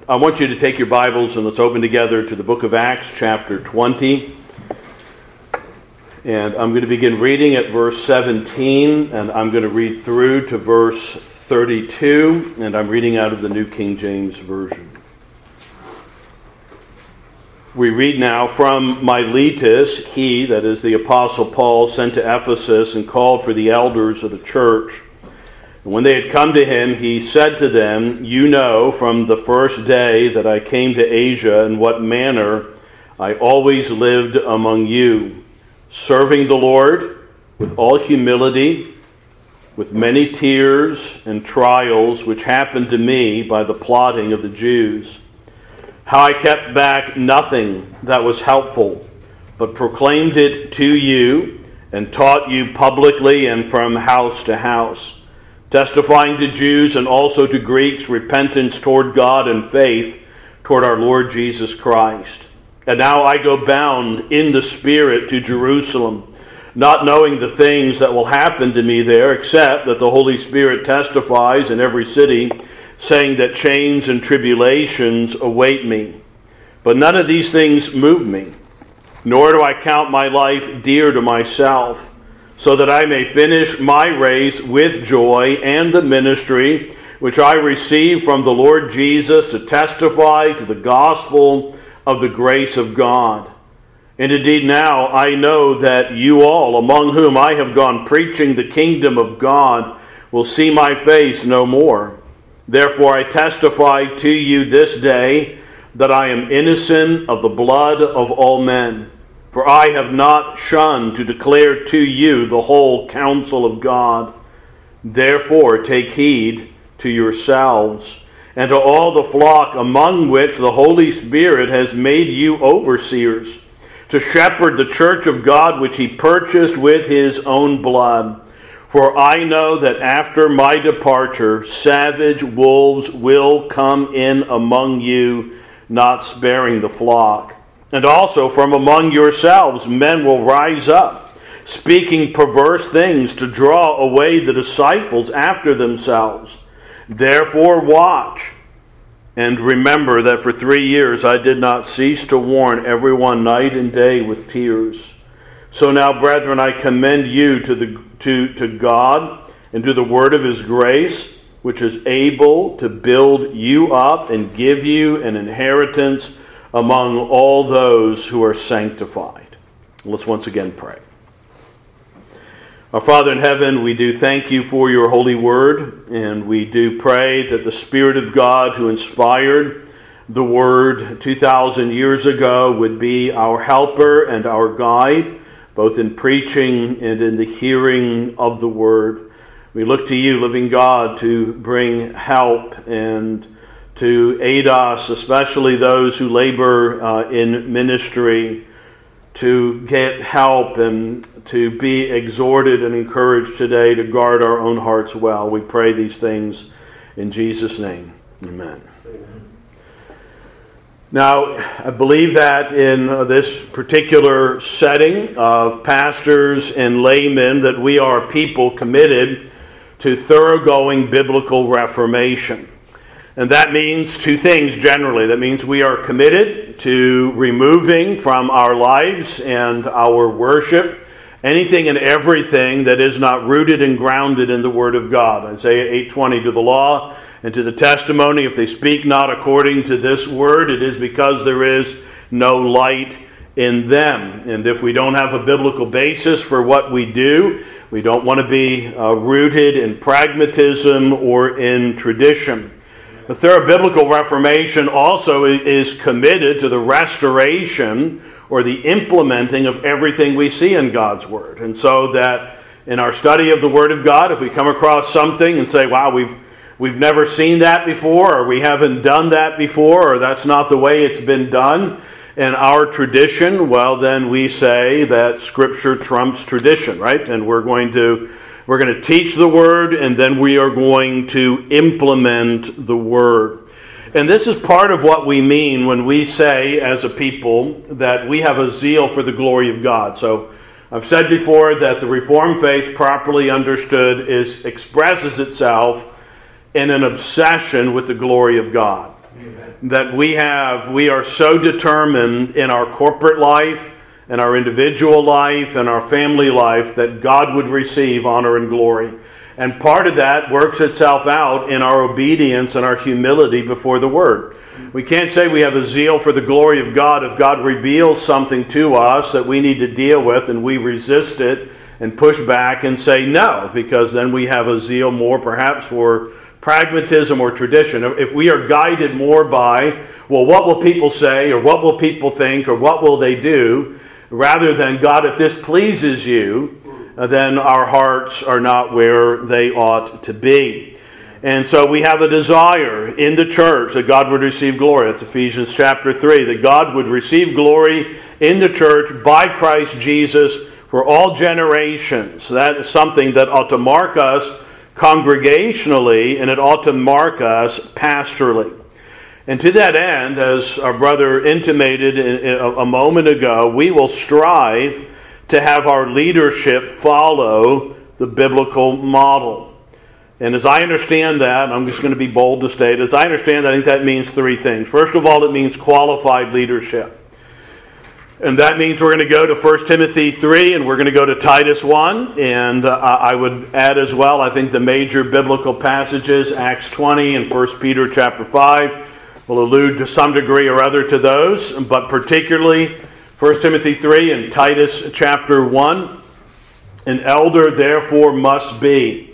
I want you to take your Bibles and let's open together to the book of Acts, chapter 20. And I'm going to begin reading at verse 17, and I'm going to read through to verse 32, and I'm reading out of the New King James Version. We read now, "From Miletus, he," that is the Apostle Paul, "sent to Ephesus and called for the elders of the church. And when they had come to him, he said to them, 'You know from the first day that I came to Asia in what manner I always lived among you, serving the Lord with all humility, with many tears and trials which happened to me by the plotting of the Jews. How I kept back nothing that was helpful, but proclaimed it to you and taught you publicly and from house to house, testifying to Jews and also to Greeks repentance toward God and faith toward our Lord Jesus Christ. And now I go bound in the Spirit to Jerusalem, not knowing the things that will happen to me there, except that the Holy Spirit testifies in every city, saying that chains and tribulations await me. But none of these things move me, nor do I count my life dear to myself, so that I may finish my race with joy and the ministry which I received from the Lord Jesus to testify to the gospel of the grace of God. And indeed now I know that you all, among whom I have gone preaching the kingdom of God, will see my face no more. Therefore I testify to you this day that I am innocent of the blood of all men. For I have not shunned to declare to you the whole counsel of God. Therefore take heed to yourselves and to all the flock among which the Holy Spirit has made you overseers, to shepherd the church of God which he purchased with his own blood. For I know that after my departure, savage wolves will come in among you, not sparing the flock. And also from among yourselves men will rise up, speaking perverse things to draw away the disciples after themselves. Therefore watch, and remember that for 3 years I did not cease to warn everyone night and day with tears. So now, brethren, I commend you to God and to the word of his grace, which is able to build you up and give you an inheritance among all those who are sanctified." Let's once again pray. Our Father in heaven, we do thank you for your holy word, and we do pray that the Spirit of God who inspired the word 2,000 years ago would be our helper and our guide, both in preaching and in the hearing of the word. We look to you, living God, to bring help and to aid us, especially those who labor in ministry, to get help and to be exhorted and encouraged today to guard our own hearts well. We pray these things in Jesus' name. Amen. Now, I believe that in this particular setting of pastors and laymen that we are people committed to thoroughgoing biblical reformation. And that means two things generally. That means we are committed to removing from our lives and our worship anything and everything that is not rooted and grounded in the Word of God. Isaiah 8:20, "To the law and to the testimony, if they speak not according to this word, it is because there is no light in them." And if we don't have a biblical basis for what we do, we don't want to be rooted in pragmatism or in tradition. The thorough biblical reformation also is committed to the restoration or the implementing of everything we see in God's Word. And so that in our study of the Word of God, if we come across something and say, wow, we've never seen that before, or we haven't done that before, or that's not the way it's been done in our tradition, well, then we say that Scripture trumps tradition, right? And we're going to teach the Word, and then we are going to implement the Word. And this is part of what we mean when we say, as a people, that we have a zeal for the glory of God. So I've said before that the Reformed faith, properly understood, expresses itself in an obsession with the glory of God. Amen. that we are so determined in our corporate life, in our individual life, and our family life, that God would receive honor and glory. And part of that works itself out in our obedience and our humility before the Word. We can't say we have a zeal for the glory of God if God reveals something to us that we need to deal with and we resist it and push back and say no, because then we have a zeal more perhaps for pragmatism or tradition. If we are guided more by, well, what will people say, or what will people think, or what will they do, rather than, God, if this pleases you, then our hearts are not where they ought to be. And so we have a desire in the church that God would receive glory. That's Ephesians chapter 3, that God would receive glory in the church by Christ Jesus for all generations. That is something that ought to mark us congregationally, and it ought to mark us pastorally. And to that end, as our brother intimated a moment ago, we will strive to have our leadership follow the biblical model. And as I understand that, I'm just going to be bold to state, as I understand that, I think that means three things. First of all, it means qualified leadership. And that means we're going to go to 1 Timothy 3 and we're going to go to Titus 1. And I would add as well, I think the major biblical passages, Acts 20 and 1 Peter chapter 5, will allude to some degree or other to those. But particularly 1 Timothy 3 and Titus chapter 1. An elder therefore must be.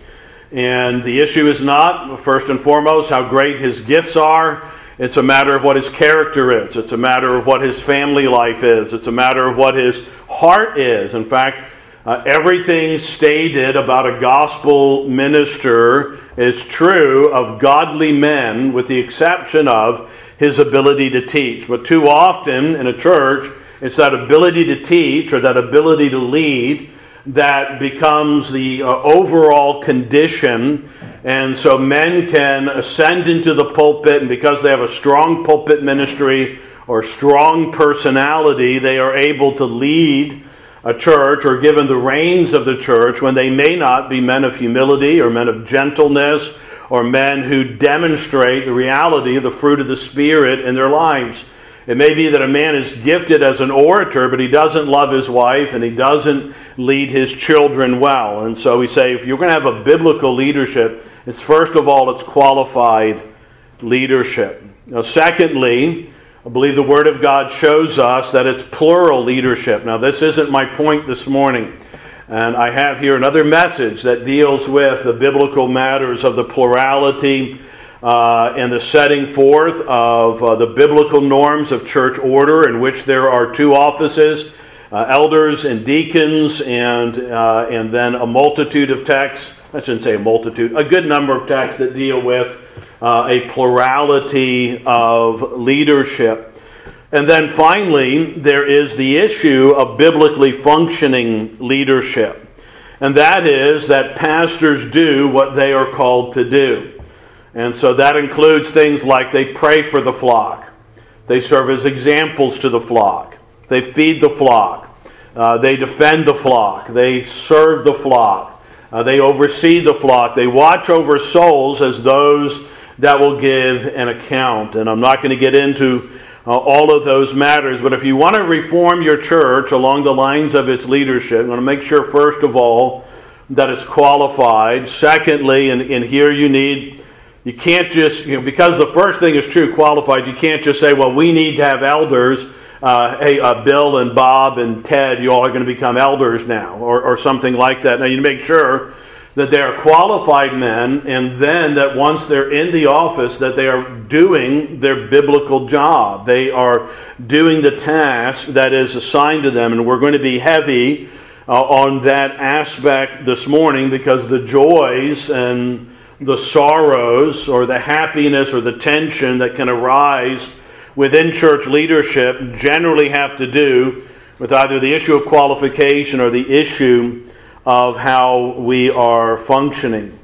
And the issue is not, first and foremost, how great his gifts are. It's a matter of what his character is. It's a matter of what his family life is. It's a matter of what his heart is. In fact, everything stated about a gospel minister is true of godly men, with the exception of his ability to teach. But too often in a church, it's that ability to teach or that ability to lead that becomes the overall condition. And so men can ascend into the pulpit, and because they have a strong pulpit ministry or strong personality, they are able to lead a church or given the reins of the church when they may not be men of humility or men of gentleness or men who demonstrate the reality of the fruit of the Spirit in their lives. It may be that a man is gifted as an orator, but he doesn't love his wife and he doesn't lead his children well. And so we say, if you're going to have a biblical leadership, it's first of all, it's qualified leadership. Now, secondly, I believe the Word of God shows us that it's plural leadership. Now, this isn't my point this morning. And I have here another message that deals with the biblical matters of the plurality and the setting forth of the biblical norms of church order, in which there are two offices, elders and deacons, and then a multitude of texts. I shouldn't say a multitude, a good number of texts that deal with a plurality of leadership. And then finally, there is the issue of biblically functioning leadership. And that is that pastors do what they are called to do. And so that includes things like they pray for the flock. They serve as examples to the flock. They feed the flock. They defend the flock. They serve the flock. They oversee the flock. They watch over souls as those that will give an account. And I'm not going to get into all of those matters, but if you want to reform your church along the lines of its leadership, you want to make sure, first of all, that it's qualified. Secondly, and here you can't just, because the first thing is true, qualified, you can't just say, well, we need to have elders. Hey, Bill and Bob and Ted, you all are going to become elders now, or something like that. Now, you make sure that they are qualified men, and then that once they're in the office, that they are doing their biblical job. They are doing the task that is assigned to them, and we're going to be heavy on that aspect this morning, because the joys and the sorrows or the happiness or the tension that can arise within church leadership generally have to do with either the issue of qualification or the issue of how we are functioning.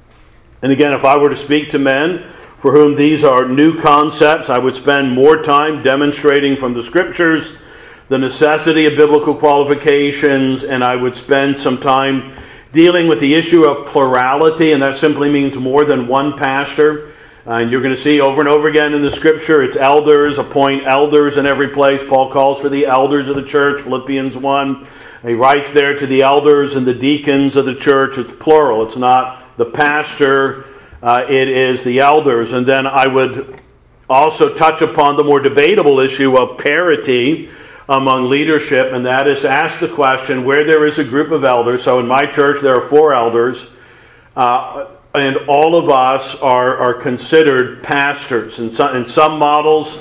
And again, if I were to speak to men for whom these are new concepts, I would spend more time demonstrating from the Scriptures the necessity of biblical qualifications, and I would spend some time dealing with the issue of plurality, and that simply means more than one pastor. And you're going to see over and over again in the Scripture, it's elders, appoint elders in every place. Paul calls for the elders of the church, Philippians 1. He writes there to the elders and the deacons of the church. It's plural. It's not the pastor. It is the elders. And then I would also touch upon the more debatable issue of parity among leadership, and that is to ask the question, where there is a group of elders, so in my church there are 4 elders, and all of us are considered pastors. In some models,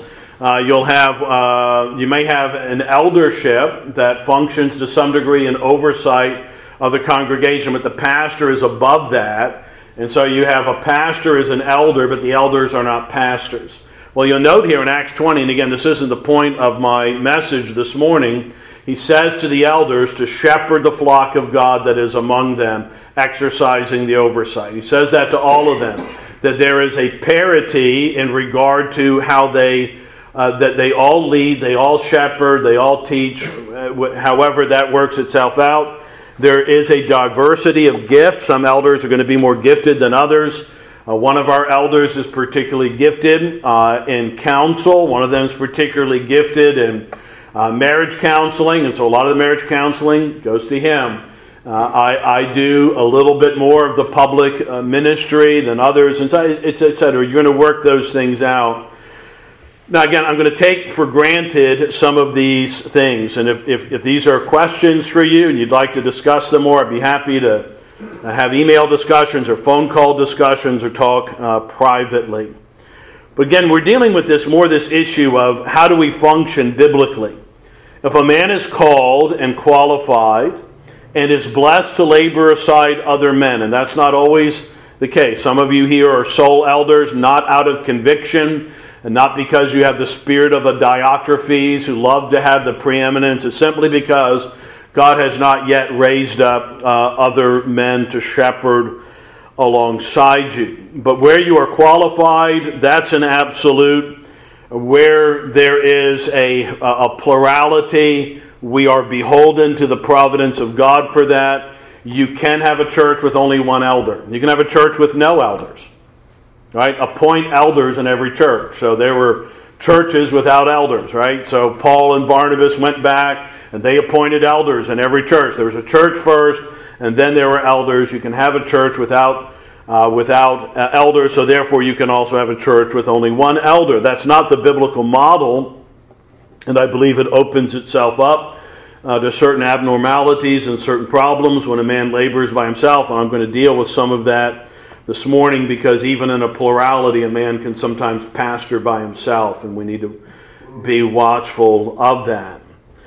you may have an eldership that functions to some degree in oversight of the congregation, but the pastor is above that, and so you have a pastor as an elder, but the elders are not pastors. Well, you'll note here in Acts 20, and again, this isn't the point of my message this morning, he says to the elders to shepherd the flock of God that is among them, exercising the oversight. He says that to all of them, that there is a parity in regard to how that they all lead, they all shepherd, they all teach, however that works itself out. There is a diversity of gifts. Some elders are going to be more gifted than others. One of our elders is particularly gifted in counsel. One of them is particularly gifted in marriage counseling, and so a lot of the marriage counseling goes to him. I do a little bit more of the public ministry than others, and etc. You're going to work those things out. Now, again, I'm going to take for granted some of these things, and if these are questions for you and you'd like to discuss them more, I'd be happy to have email discussions or phone call discussions or talk privately. But again, we're dealing with this issue of how do we function biblically. If a man is called and qualified and is blessed to labor aside other men, and that's not always the case. Some of you here are sole elders, not out of conviction, and not because you have the spirit of a Diotrephes who love to have the preeminence. It's simply because God has not yet raised up other men to shepherd alongside you. But where you are qualified, that's an absolute. Where there is a plurality, we are beholden to the providence of God for that. You can have a church with only one elder. You can have a church with no elders. Right? Appoint elders in every church. So there were churches without elders, right? So Paul and Barnabas went back and they appointed elders in every church. There was a church first, and then there were elders. You can have a church without elders, so therefore you can also have a church with only one elder. That's not the biblical model, and I believe it opens itself up to certain abnormalities and certain problems when a man labors by himself, and I'm going to deal with some of that this morning, because even in a plurality, a man can sometimes pastor by himself, and we need to be watchful of that.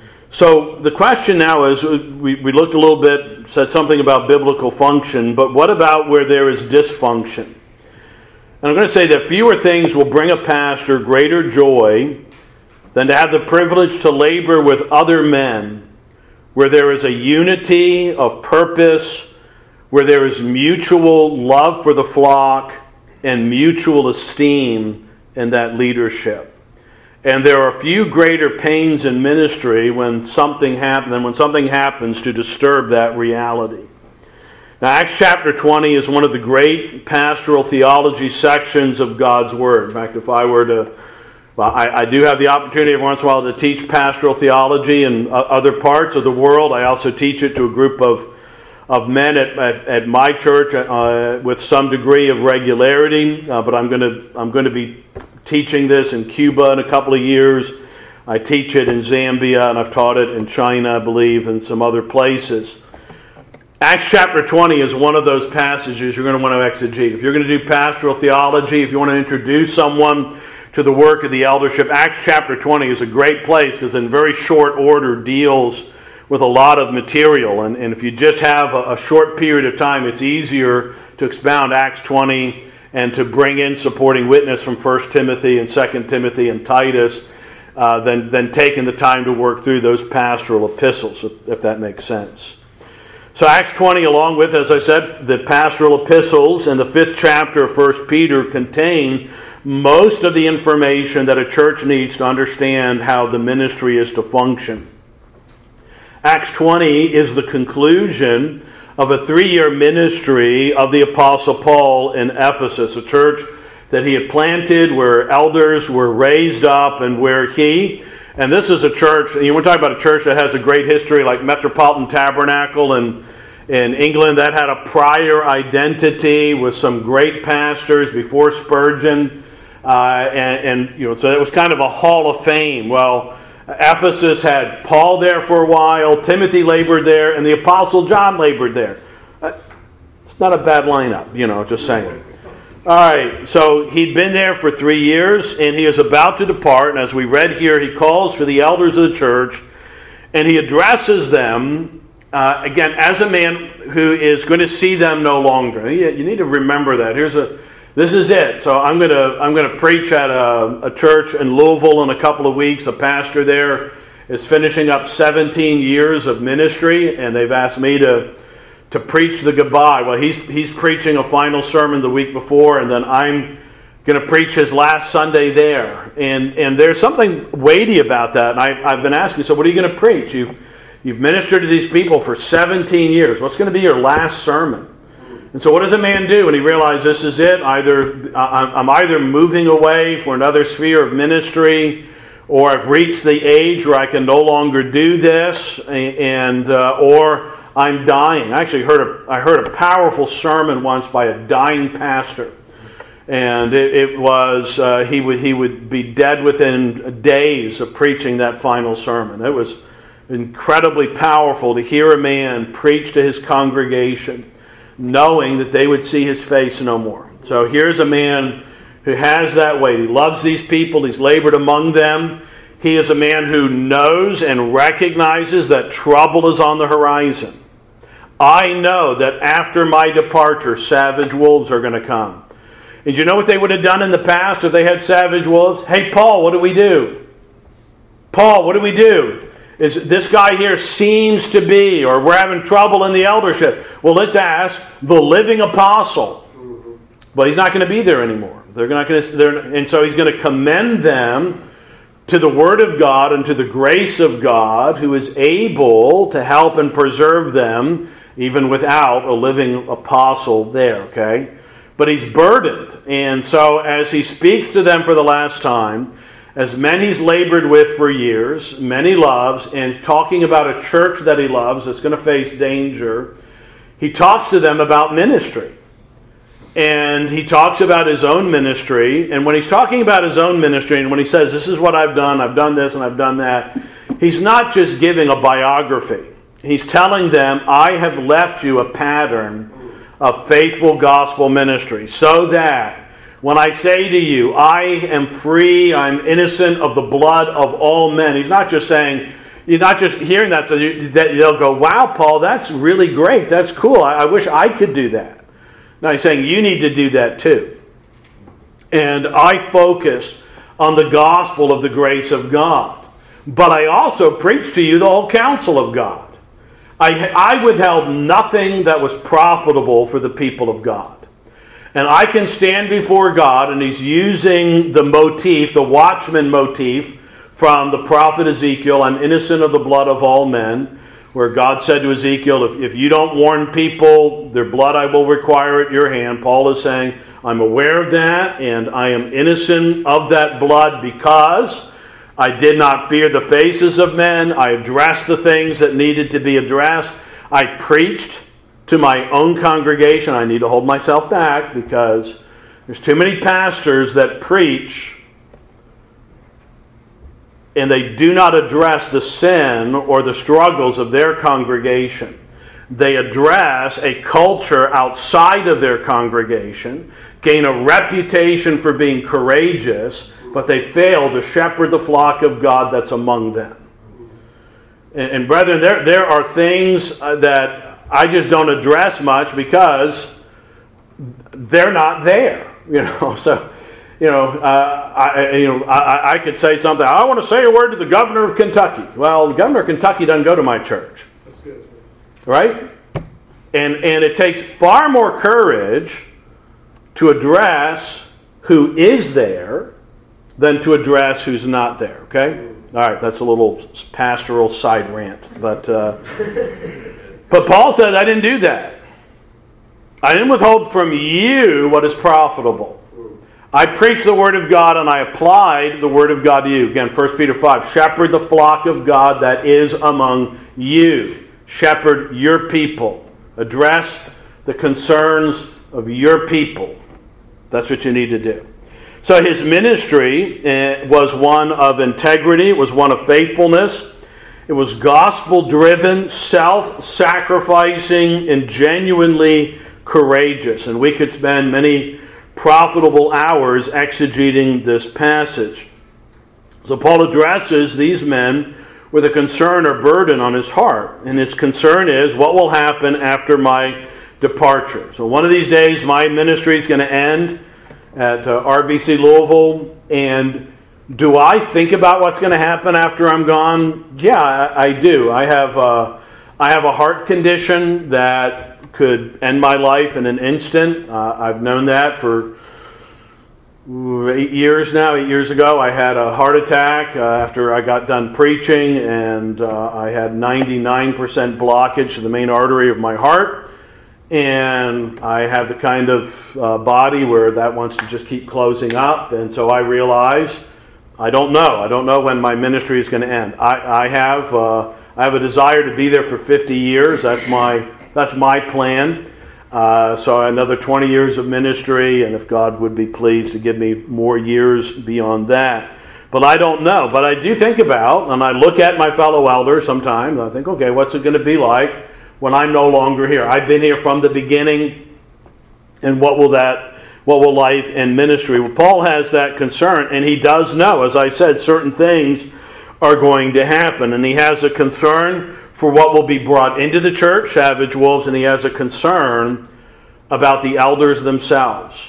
So the question now is, we looked a little bit, said something about biblical function, but what about where there is dysfunction? And I'm going to say that fewer things will bring a pastor greater joy than to have the privilege to labor with other men, where there is a unity of purpose, where there is mutual love for the flock and mutual esteem in that leadership. And there are few greater pains in ministry when something happens to disturb that reality. Now, Acts chapter 20 is one of the great pastoral theology sections of God's Word. In fact, if I were to, I do have the opportunity every once in a while to teach pastoral theology in other parts of the world. I also teach it to a group of men at my church with some degree of regularity. But I'm going to be teaching this in Cuba in a couple of years. I teach it in Zambia, and I've taught it in China, I believe, and some other places. Acts chapter 20 is one of those passages you're going to want to exegete. If you're going to do pastoral theology, if you want to introduce someone to the work of the eldership, Acts chapter 20 is a great place because in very short order deals with a lot of material. And if you just have a short period of time, it's easier to expound Acts 20 and to bring in supporting witness from 1 Timothy and 2 Timothy and Titus than taking the time to work through those pastoral epistles, if that makes sense. So Acts 20, along with, as I said, the pastoral epistles and the 5th chapter of 1 Peter contain most of the information that a church needs to understand how the ministry is to function. Acts 20 is the conclusion of a 3-year ministry of the Apostle Paul in Ephesus. The church that he had planted, where elders were raised up, and where he, and this is a church, you want to talk about a church that has a great history, like Metropolitan Tabernacle in England, that had a prior identity with some great pastors before Spurgeon, so it was kind of a hall of fame. Well, Ephesus had Paul there for a while, Timothy labored there, and the Apostle John labored there. It's not a bad lineup, just saying. All right, so he'd been there for 3 years, and he is about to depart. And as we read here, he calls for the elders of the church, and he addresses them, again, as a man who is going to see them no longer. You need to remember that. This is it. So I'm going to preach at a church in Louisville in a couple of weeks. A pastor there is finishing up 17 years of ministry, and they've asked me to preach the goodbye. Well, he's preaching a final sermon the week before, and then I'm going to preach his last Sunday there. And there's something weighty about that. And I've been asking, so what are you going to preach? You've ministered to these people for 17 years. What's going to be your last sermon? And so what does a man do when he realizes this is it? I'm either moving away for another sphere of ministry, or I've reached the age where I can no longer do this, or I'm dying. I actually heard a powerful sermon once by a dying pastor, and it was he would be dead within days of preaching that final sermon. It was incredibly powerful to hear a man preach to his congregation, knowing that they would see his face no more. So here's a man who has that weight. He loves these people. He's labored among them. He is a man who knows and recognizes that trouble is on the horizon. I know that after my departure, savage wolves are going to come. And you know what they would have done in the past if they had savage wolves? Hey, Paul, what do we do? Paul, what do we do? Is this guy here seems to be, or we're having trouble in the eldership. Well, let's ask the living apostle. But he's not going to be there anymore. And so he's going to commend them to the Word of God and to the grace of God, who is able to help and preserve them even without a living apostle there, okay? But he's burdened. And so as he speaks to them for the last time, as men he's labored with for years, men he loves, and talking about a church that he loves that's going to face danger, he talks to them about ministry. And he talks about his own ministry. And when he's talking about his own ministry, and when he says, this is what I've done this, and I've done that, he's not just giving a biography. He's telling them, I have left you a pattern of faithful gospel ministry, so that when I say to you, I am free, I'm innocent of the blood of all men. He's not just saying, you're not just hearing that so that they'll go, wow, Paul, that's really great. That's cool. I wish I could do that. No, he's saying you need to do that too. And I focus on the gospel of the grace of God. But I also preach to you the whole counsel of God. I withheld nothing that was profitable for the people of God. And I can stand before God, and he's using the motif, the watchman motif, from the prophet Ezekiel, I'm innocent of the blood of all men, where God said to Ezekiel, if you don't warn people, their blood I will require at your hand. Paul is saying, I'm aware of that, and I am innocent of that blood because I did not fear the faces of men. I addressed the things that needed to be addressed. I preached to my own congregation. I need to hold myself back because there's too many pastors that preach and they do not address the sin or the struggles of their congregation. They address a culture outside of their congregation, gain a reputation for being courageous, but they fail to shepherd the flock of God that's among them. And brethren, there are things that I just don't address much because they're not there. So I could say something. I want to say a word to the governor of Kentucky. Well, the governor of Kentucky doesn't go to my church. That's good. Right? And it takes far more courage to address who is there than to address who's not there. Okay? All right, that's a little pastoral side rant. But Paul says, I didn't do that. I didn't withhold from you what is profitable. I preached the Word of God and I applied the Word of God to you. Again, 1 Peter 5. Shepherd the flock of God that is among you. Shepherd your people. Address the concerns of your people. That's what you need to do. So his ministry was one of integrity. It was one of faithfulness. It was gospel-driven, self-sacrificing, and genuinely courageous. And we could spend many profitable hours exegeting this passage. So Paul addresses these men with a concern or burden on his heart. And his concern is, what will happen after my departure? So one of these days, my ministry is going to end at RBC Louisville, and do I think about what's going to happen after I'm gone? Yeah, I do. I have a heart condition that could end my life in an instant. I've known that for 8 years now. 8 years ago, I had a heart attack after I got done preaching, and I had 99% blockage to the main artery of my heart. And I have the kind of body where that wants to just keep closing up. And so I realized, I don't know when my ministry is going to end. I have a desire to be there for 50 years. That's my plan. So another 20 years of ministry, and if God would be pleased to give me more years beyond that. But I don't know. But I do think about, and I look at my fellow elders sometimes, and I think, okay, what's it going to be like when I'm no longer here? I've been here from the beginning, and what will life and ministry? Well, Paul has that concern, and he does know, as I said, certain things are going to happen, and he has a concern for what will be brought into the church, savage wolves, and he has a concern about the elders themselves.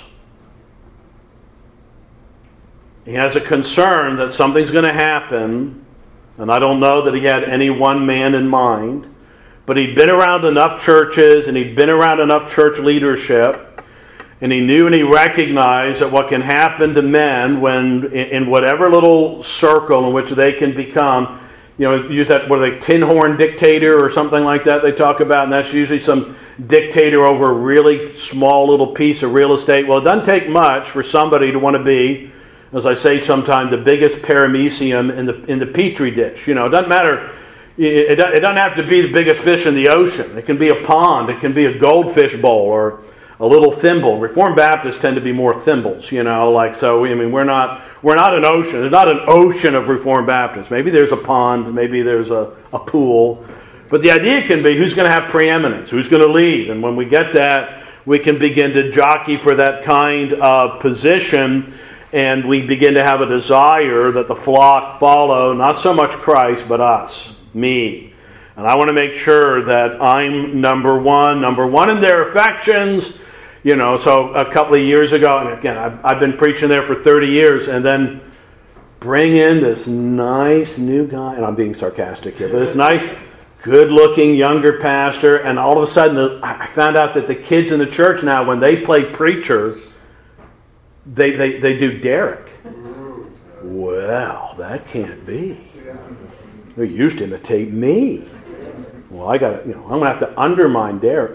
He has a concern that something's going to happen, and I don't know that he had any one man in mind, but he'd been around enough churches and he'd been around enough church leadership, and he knew and he recognized that what can happen to men when, in whatever little circle in which they can become, use that, what are they, tin horn dictator or something like that they talk about, and that's usually some dictator over a really small little piece of real estate. Well, it doesn't take much for somebody to want to be, as I say sometimes, the biggest paramecium in the petri dish. It doesn't matter. It doesn't have to be the biggest fish in the ocean. It can be a pond. It can be a goldfish bowl or a little thimble. Reformed Baptists tend to be more thimbles, we're not an ocean. There's not an ocean of Reformed Baptists. Maybe there's a pond. Maybe there's a pool. But the idea can be who's going to have preeminence, who's going to lead. And when we get that, we can begin to jockey for that kind of position, and we begin to have a desire that the flock follow not so much Christ, but us. Me. And I want to make sure that I'm number one in their affections. So a couple of years ago, and again, I've been preaching there for 30 years, and then bring in this nice new guy, and I'm being sarcastic here, but this nice, good-looking younger pastor, and all of a sudden I found out that the kids in the church now, when they play preacher, they do Derek. Well, that can't be. They used to imitate me. Well, I'm going to have to undermine Derek,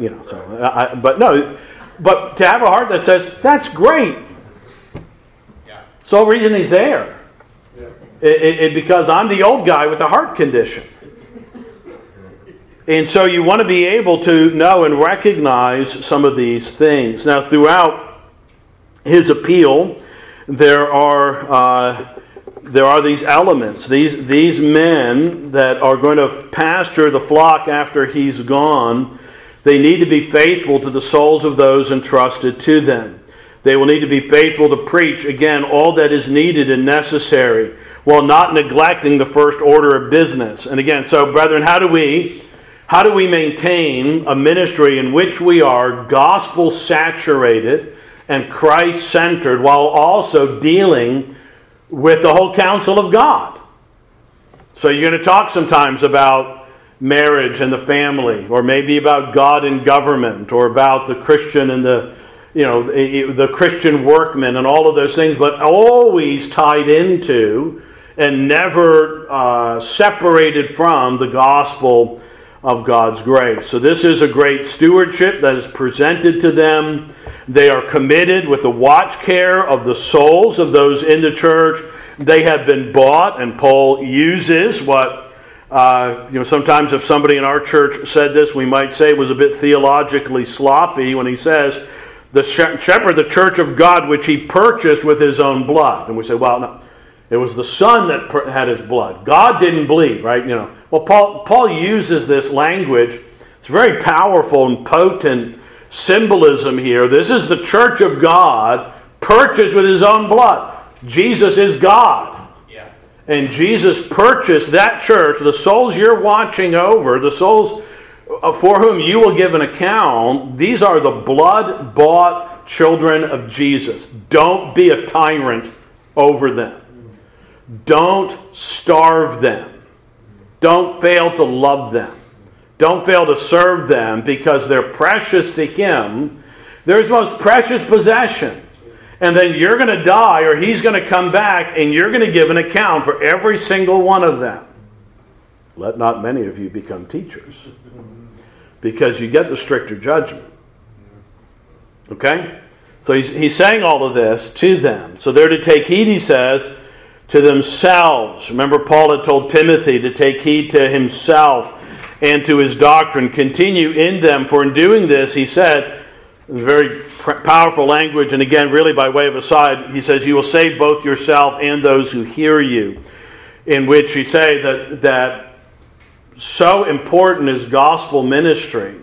but to have a heart that says, that's great. Yeah. It's the whole reason he's there. Yeah. Because I'm the old guy with a heart condition. And so you want to be able to know and recognize some of these things. Now, throughout his appeal, there are these elements, these men that are going to pasture the flock after he's gone. They need to be faithful to the souls of those entrusted to them. They will need to be faithful to preach, again, all that is needed and necessary, while not neglecting the first order of business. And again, so brethren, how do we maintain a ministry in which we are gospel-saturated and Christ-centered, while also dealing with the whole counsel of God? So you're going to talk sometimes about marriage and the family, or maybe about God and government, or about the Christian and the Christian workman and all of those things, but always tied into and never separated from the gospel of God's grace. So this is a great stewardship that is presented to them. They are committed with the watch care of the souls of those in the church. They have been bought, and Paul uses what, sometimes if somebody in our church said this, we might say it was a bit theologically sloppy when he says, the shepherd, the church of God, which he purchased with his own blood. And we say, well, no, it was the Son that had his blood. God didn't bleed, right? Well, Paul uses this language. It's very powerful and potent symbolism here. This is the church of God purchased with his own blood. Jesus is God. Yeah. And Jesus purchased that church, the souls you're watching over, the souls for whom you will give an account. These are the blood-bought children of Jesus. Don't be a tyrant over them. Don't starve them. Don't fail to love them. Don't fail to serve them, because they're precious to Him. They're His most precious possession. And then you're going to die, or He's going to come back, and you're going to give an account for every single one of them. Let not many of you become teachers, because you get the stricter judgment. Okay? So he's saying all of this to them. So they're to take heed, he says, to themselves. Remember, Paul had told Timothy to take heed to himself and to his doctrine. Continue in them, for in doing this, he said, very powerful language, and again, really by way of aside, he says, you will save both yourself and those who hear you. In which he say that so important is gospel ministry,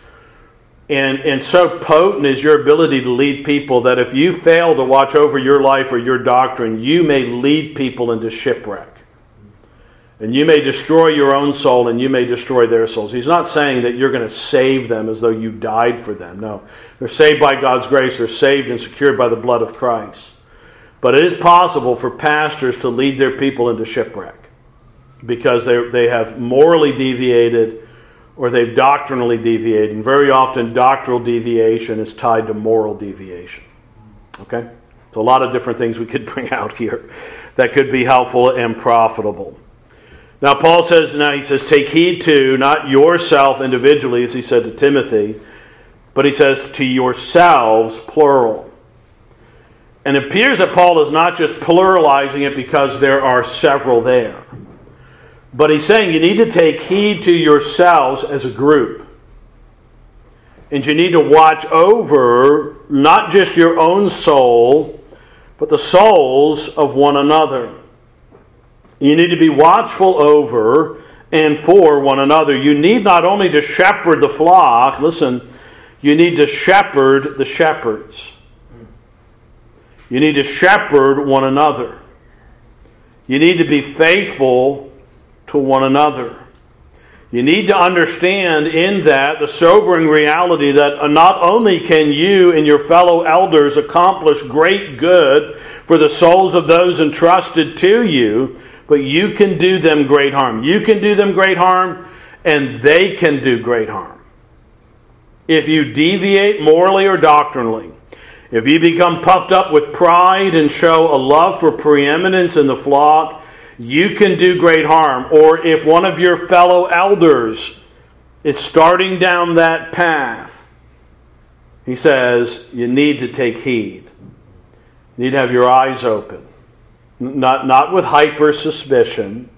and so potent is your ability to lead people, that if you fail to watch over your life or your doctrine, you may lead people into shipwreck. And you may destroy your own soul, and you may destroy their souls. He's not saying that you're going to save them as though you died for them. No. They're saved by God's grace. They're saved and secured by the blood of Christ. But it is possible for pastors to lead their people into shipwreck, because they have morally deviated, or they've doctrinally deviated. And very often doctrinal deviation is tied to moral deviation. Okay? So a lot of different things we could bring out here that could be helpful and profitable. Now Paul says, take heed to, not yourself individually, as he said to Timothy, but he says to yourselves, plural. And it appears that Paul is not just pluralizing it because there are several there. But he's saying you need to take heed to yourselves as a group. And you need to watch over not just your own soul, but the souls of one another. You need to be watchful over and for one another. You need not only to shepherd the flock, listen, you need to shepherd the shepherds. You need to shepherd one another. You need to be faithful to one another. You need to understand in that the sobering reality that not only can you and your fellow elders accomplish great good for the souls of those entrusted to you, but you can do them great harm. You can do them great harm, and they can do great harm. If you deviate morally or doctrinally, if you become puffed up with pride and show a love for preeminence in the flock, you can do great harm. Or if one of your fellow elders is starting down that path, he says, you need to take heed. You need to have your eyes open. Not with hyper suspicion,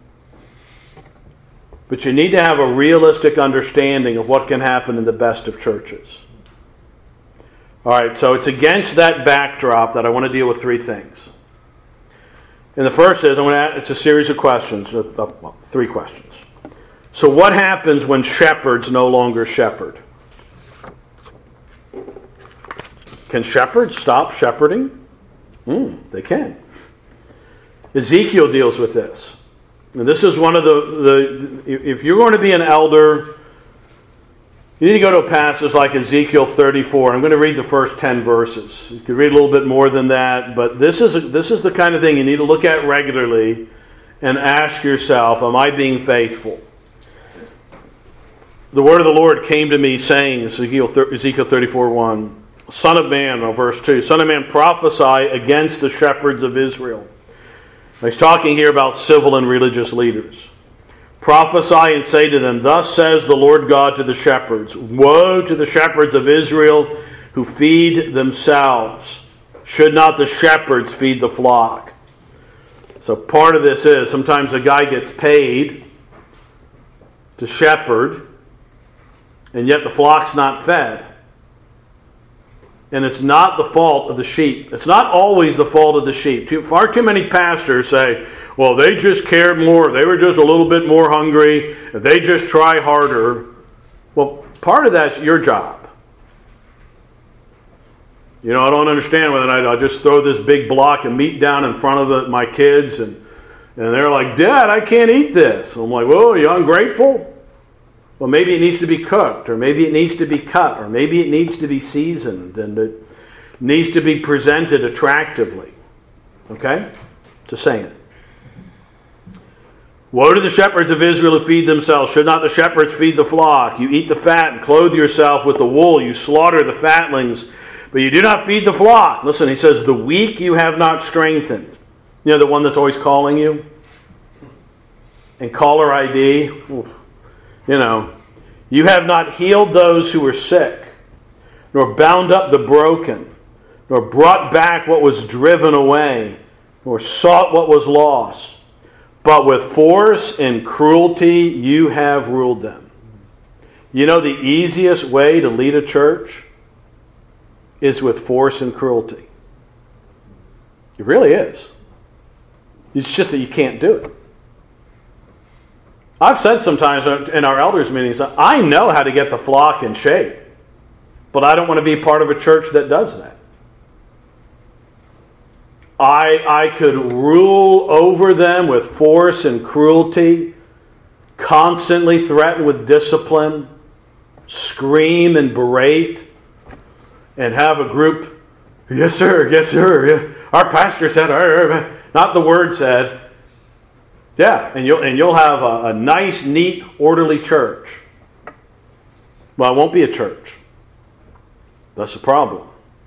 but you need to have a realistic understanding of what can happen in the best of churches. All right, so it's against that backdrop that I want to deal with three things. And the first is, it's a series of questions, three questions. So what happens when shepherds no longer shepherd? Can shepherds stop shepherding? They can. Ezekiel deals with this. And this is one of if you're going to be an elder, you need to go to a passage like Ezekiel 34. I'm going to read the first 10 verses. You could read a little bit more than that, but this is the kind of thing you need to look at regularly and ask yourself, am I being faithful? The word of the Lord came to me saying, Ezekiel 34:1, Son of man, verse 2, Son of man, prophesy against the shepherds of Israel. He's talking here about civil and religious leaders. Prophesy and say to them, thus says the Lord God to the shepherds, woe to the shepherds of Israel, who feed themselves. Should not the shepherds feed the flock? So part of this is sometimes a guy gets paid to shepherd, and yet the flock's not fed. And it's not the fault of the sheep. It's not always the fault of the sheep. Far too many pastors say, well, they just cared more. They were just a little bit more hungry. They just try harder. Well, part of that's your job. You know, I don't understand whether I'll just throw this big block of meat down in front of my kids and they're like, Dad, I can't eat this. I'm like, whoa, are you ungrateful? Well, maybe it needs to be cooked, or maybe it needs to be cut, or maybe it needs to be seasoned, and it needs to be presented attractively. Okay? Just saying. Woe to the shepherds of Israel who feed themselves. Should not the shepherds feed the flock? You eat the fat and clothe yourself with the wool. You slaughter the fatlings, but you do not feed the flock. Listen, he says, the weak you have not strengthened. You know, the one that's always calling you? And caller ID. Oof. You know, you have not healed those who were sick, nor bound up the broken, nor brought back what was driven away, nor sought what was lost. But with force and cruelty you have ruled them. You know, the easiest way to lead a church is with force and cruelty. It really is. It's just that you can't do it. I've said sometimes in our elders' meetings, I know how to get the flock in shape, but I don't want to be part of a church that does that. I could rule over them with force and cruelty, constantly threaten with discipline, scream and berate, and have a group, yes sir, yes sir, our pastor said, not the word said. Yeah, and you'll have a nice, neat, orderly church. Well, it won't be a church. That's the problem.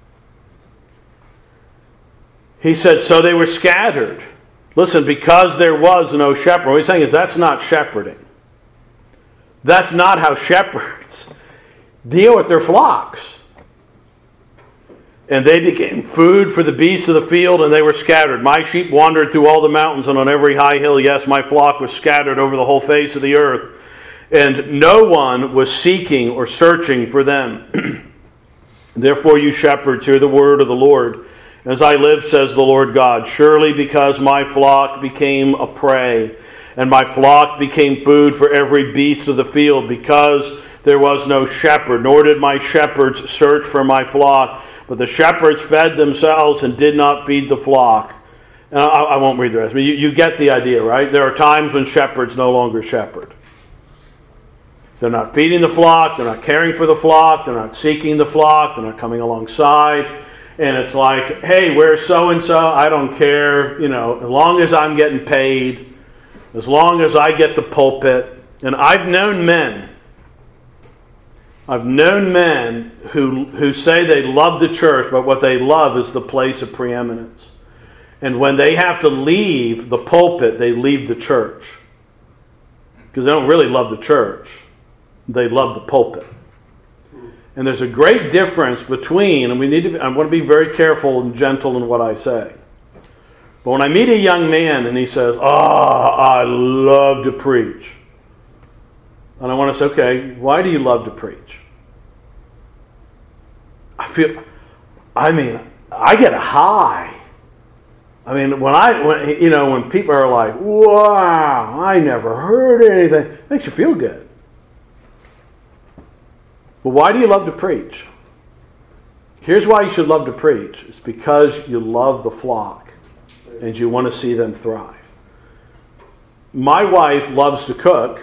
He said, so they were scattered. Listen, because there was no shepherd. What he's saying is that's not shepherding. That's not how shepherds deal with their flocks. And they became food for the beasts of the field, and they were scattered. My sheep wandered through all the mountains and on every high hill. Yes, my flock was scattered over the whole face of the earth. And no one was seeking or searching for them. Therefore, you shepherds, hear the word of the Lord. As I live, says the Lord God, surely because my flock became a prey, and my flock became food for every beast of the field, because there was no shepherd, nor did my shepherds search for my flock. But the shepherds fed themselves and did not feed the flock. And I won't read the rest. But you get the idea, right? There are times when shepherds no longer shepherd. They're not feeding the flock. They're not caring for the flock. They're not seeking the flock. They're not coming alongside. And it's like, hey, where's so-and-so? I don't care. You know, as long as I'm getting paid, as long as I get the pulpit. And I've known men who say they love the church, but what they love is the place of preeminence. And when they have to leave the pulpit, they leave the church. Because they don't really love the church. They love the pulpit. And there's a great difference between, and I want to be very careful and gentle in what I say. But when I meet a young man and he says, I love to preach. And I want to say, okay, why do you love to preach? I get a high. When people are like, wow, I never heard anything, it makes you feel good. But why do you love to preach? Here's why you should love to preach. It's because you love the flock and you want to see them thrive. My wife loves to cook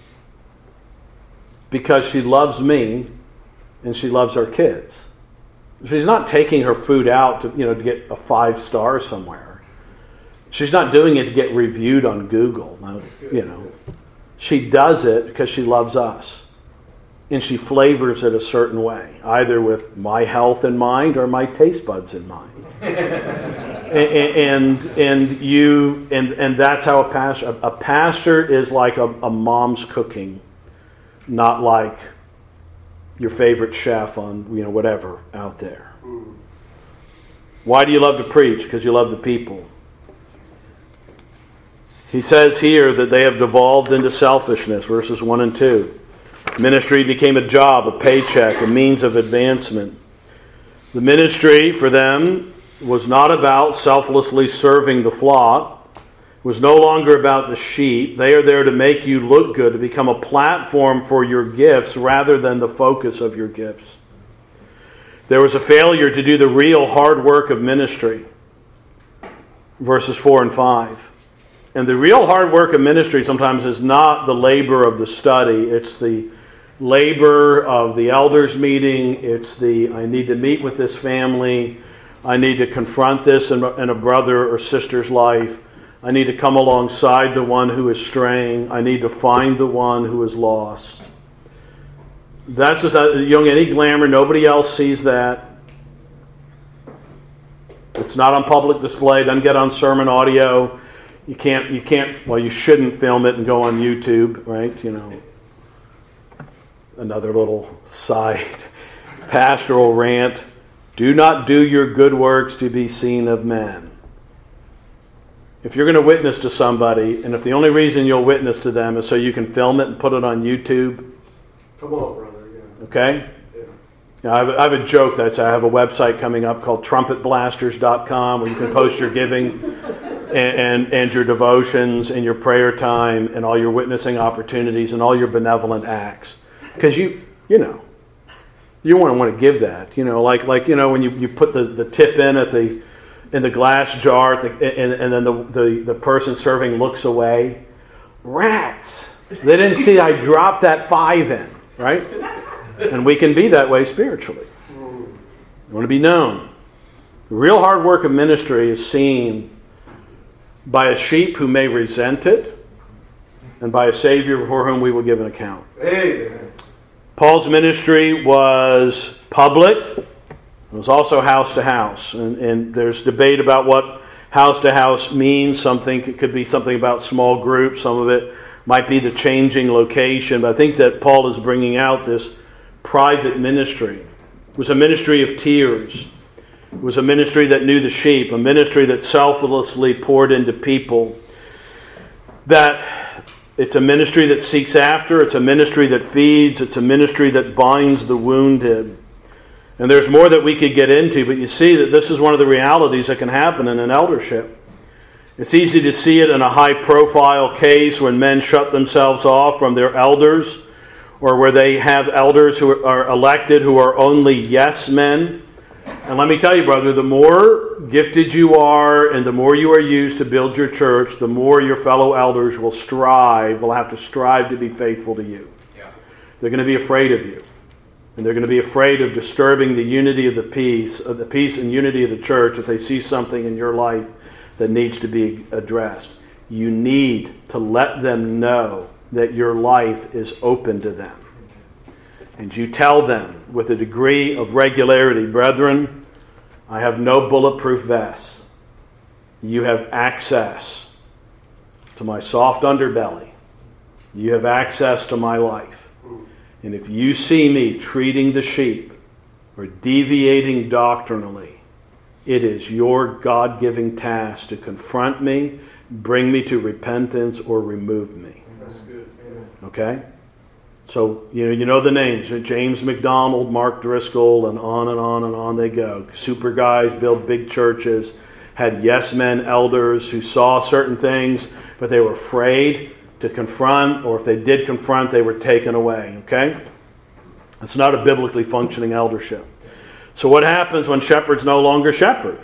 because she loves me and she loves our kids. She's not taking her food out to get a 5-star somewhere. She's not doing it to get reviewed on Google. She does it because she loves us. And she flavors it a certain way, either with my health in mind or my taste buds in mind. and that's how a pastor is like a mom's cooking, not like your favorite chef on, whatever out there. Why do you love to preach? Because you love the people. He says here that they have devolved into selfishness, verses 1 and 2. Ministry became a job, a paycheck, a means of advancement. The ministry for them was not about selflessly serving the flock. It was no longer about the sheep. They are there to make you look good, to become a platform for your gifts rather than the focus of your gifts. There was a failure to do the real hard work of ministry. Verses 4 and 5. And the real hard work of ministry sometimes is not the labor of the study. It's the labor of the elders meeting. It's I need to meet with this family. I need to confront this in a brother or sister's life. I need to come alongside the one who is straying. I need to find the one who is lost. That's just any glamour. Nobody else sees that. It's not on public display. Doesn't get on sermon audio. You can't. Well, you shouldn't film it and go on YouTube, right? Another little side pastoral rant. Do not do your good works to be seen of men. If you're going to witness to somebody, and if the only reason you'll witness to them is so you can film it and put it on YouTube, come on, brother. Yeah. Okay? Yeah. I have a joke that I have a website coming up called trumpetblasters.com where you can post your giving and your devotions and your prayer time and all your witnessing opportunities and all your benevolent acts. Because you want to give that. Like when you put the tip in the glass jar and then the person serving looks away. Rats. They didn't see I dropped that 5 in, right? And we can be that way spiritually. You want to be known. The real hard work of ministry is seen by a sheep who may resent it and by a Savior for whom we will give an account. Amen. Paul's ministry was public. It was also house to house. And there's debate about what house to house means. It could be something about small groups. Some of it might be the changing location. But I think that Paul is bringing out this private ministry. It was a ministry of tears. It was a ministry that knew the sheep. A ministry that selflessly poured into people. That it's a ministry that seeks after. It's a ministry that feeds. It's a ministry that binds the wounded. And there's more that we could get into, but you see that this is one of the realities that can happen in an eldership. It's easy to see it in a high-profile case when men shut themselves off from their elders, or where they have elders who are elected who are only yes men. And let me tell you, brother, the more gifted you are and the more you are used to build your church, the more your fellow elders will have to strive to be faithful to you. Yeah. They're going to be afraid of you. And they're going to be afraid of disturbing the unity of the peace and unity of the church if they see something in your life that needs to be addressed. You need to let them know that your life is open to them. And you tell them with a degree of regularity, brethren, I have no bulletproof vest. You have access to my soft underbelly. You have access to my life. And if you see me treating the sheep or deviating doctrinally, it is your God-given task to confront me, bring me to repentance, or remove me. That's good. Okay? So, you know the names. James McDonald, Mark Driscoll, and on and on and on they go. Super guys build big churches, had yes men elders who saw certain things, but they were afraid to confront, or if they did confront, they were taken away. Okay? It's not a biblically functioning eldership. So what happens when shepherds no longer shepherd?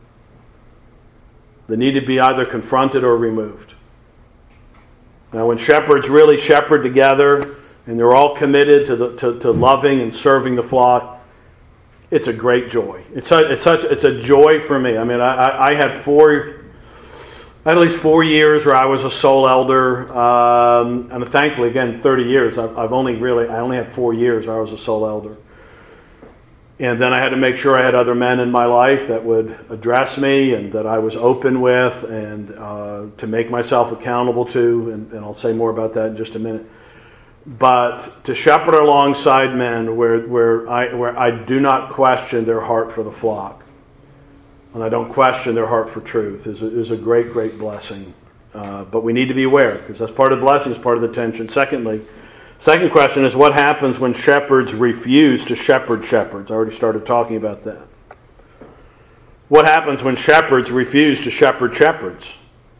They need to be either confronted or removed. Now when shepherds really shepherd together, and they're all committed to loving and serving the flock, it's a great joy. It's a joy for me. I mean, I had at least 4 years where I was a sole elder, and thankfully, again, 30 years. I only had 4 years where I was a sole elder. And then I had to make sure I had other men in my life that would address me and that I was open with and to make myself accountable to, and I'll say more about that in just a minute. but to shepherd alongside men where I do not question their heart for the flock, and I don't question their heart for truth, is a great, great blessing. But we need to be aware, because that's part of the blessing, it's part of the tension. Second question is, what happens when shepherds refuse to shepherd shepherds? I already started talking about that. What happens when shepherds refuse to shepherd shepherds?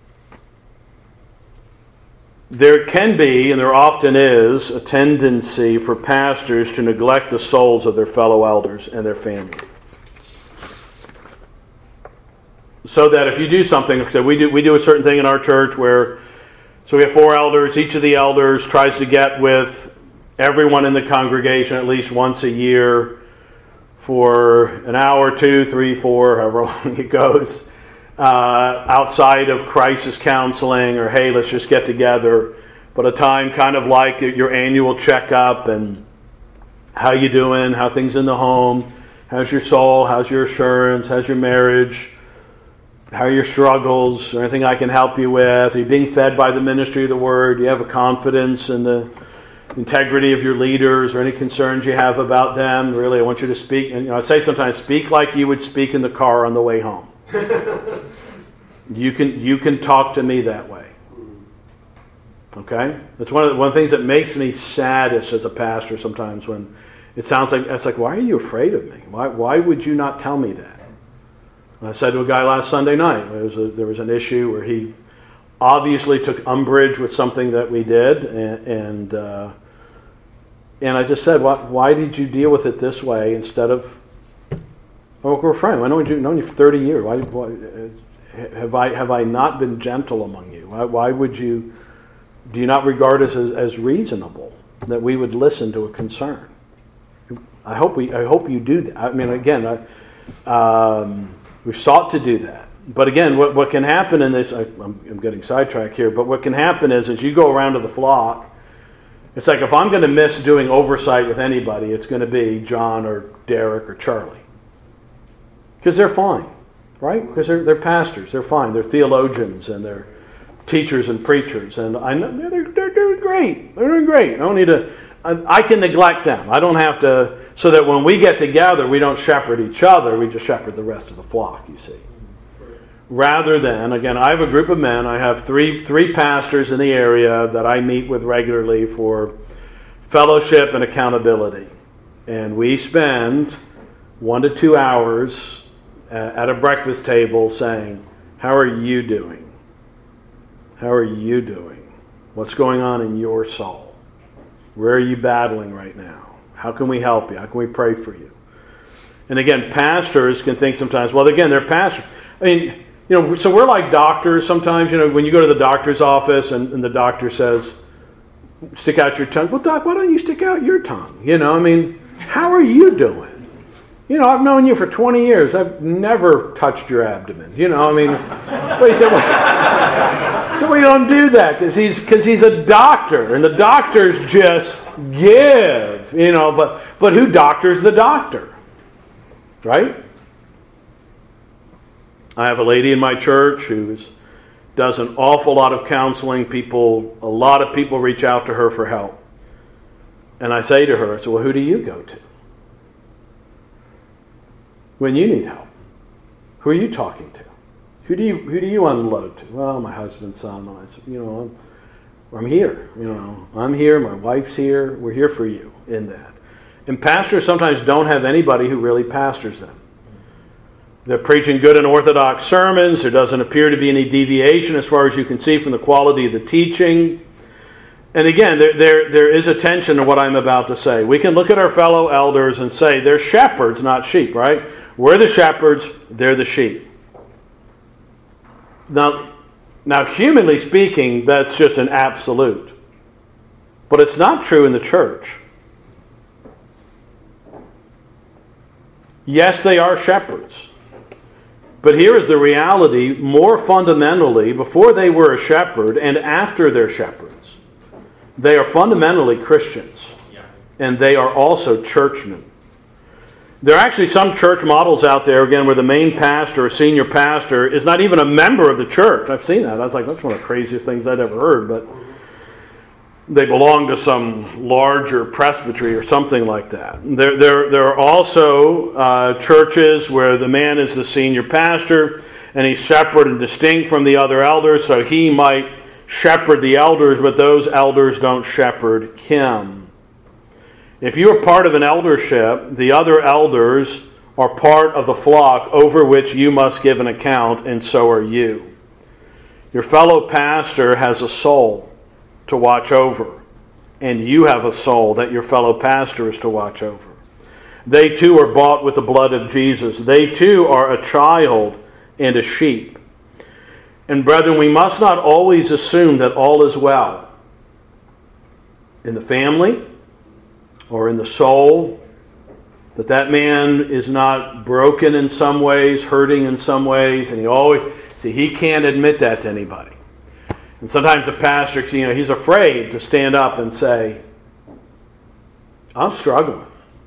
There can be, and there often is, a tendency for pastors to neglect the souls of their fellow elders and their family. So that if you do something, so we do a certain thing in our church where, so we have 4 elders, each of the elders tries to get with everyone in the congregation at least once a year for an hour, 2, 3, 4, however long it goes, outside of crisis counseling or, hey, let's just get together, but a time kind of like your annual checkup and how you doing, how things in the home, how's your soul, how's your assurance, how's your marriage, how are your struggles, is there anything I can help you with, are you being fed by the ministry of the Word, do you have a confidence in the integrity of your leaders or any concerns you have about them? Really, I want you to speak, and I say sometimes, speak like you would speak in the car on the way home. You can talk to me that way. Okay? That's one of the things that makes me saddest as a pastor sometimes, when it sounds like, it's like, why are you afraid of me? Why would you not tell me that? And I said to a guy last Sunday night, there was an issue where he obviously took umbrage with something that we did, and I just said, why did you deal with it this way instead of, oh, we're friends. I know you for 30 years. Why have I not been gentle among you? Why would you? Do you not regard us as reasonable that we would listen to a concern? I hope you do that. I mean, again, we've sought to do that. But again, what can happen in this? I'm getting sidetracked here. But what can happen is, as you go around to the flock, it's like if I'm going to miss doing oversight with anybody, it's going to be John or Derek or Charlie. Because they're fine, right? Because they're pastors, they're fine, they're theologians, and they're teachers and preachers, and I know they're doing great. They're doing great. I don't need to. I can neglect them. I don't have to. So that when we get together, we don't shepherd each other. We just shepherd the rest of the flock. You see. Rather than, again, I have a group of men. I have three pastors in the area that I meet with regularly for fellowship and accountability, and we spend 1 to 2 hours at a breakfast table saying, how are you doing? How are you doing? What's going on in your soul? Where are you battling right now? How can we help you? How can we pray for you? And again, pastors can think sometimes, well, again, they're pastors. I mean, so we're like doctors sometimes. When you go to the doctor's office and the doctor says, stick out your tongue. Well, doc, why don't you stick out your tongue? How are you doing? I've known you for 20 years. I've never touched your abdomen. But he said, well, so we don't do that because he's a doctor, and the doctors just give. But who doctors the doctor, right? I have a lady in my church who does an awful lot of counseling. A lot of people reach out to her for help, and I say to her, well, who do you go to when you need help? Who are you talking to? Who do you unload to? Well, my husband's son. I'm here. I'm here. My wife's here. We're here for you in that. And pastors sometimes don't have anybody who really pastors them. They're preaching good and orthodox sermons. There doesn't appear to be any deviation as far as you can see from the quality of the teaching. And again, there is a tension to what I'm about to say. We can look at our fellow elders and say they're shepherds, not sheep, right? We're the shepherds, they're the sheep. Now, humanly speaking, that's just an absolute. But it's not true in the church. Yes, they are shepherds. But here is the reality, more fundamentally, before they were a shepherd and after they're shepherds, they are fundamentally Christians. And they are also churchmen. There are actually some church models out there, again, where the main pastor or senior pastor is not even a member of the church. I've seen that. I was like, that's one of the craziest things I'd ever heard. But they belong to some larger presbytery or something like that. There are also churches where the man is the senior pastor and he's separate and distinct from the other elders, so he might shepherd the elders, but those elders don't shepherd him. If you are part of an eldership, the other elders are part of the flock over which you must give an account, and so are you. Your fellow pastor has a soul to watch over, and you have a soul that your fellow pastor is to watch over. They too are bought with the blood of Jesus. They too are a child and a sheep. And brethren, we must not always assume that all is well in the family or in the soul, that man is not broken in some ways, hurting in some ways, and he can't admit that to anybody. And sometimes the pastor, he's afraid to stand up and say, I'm struggling.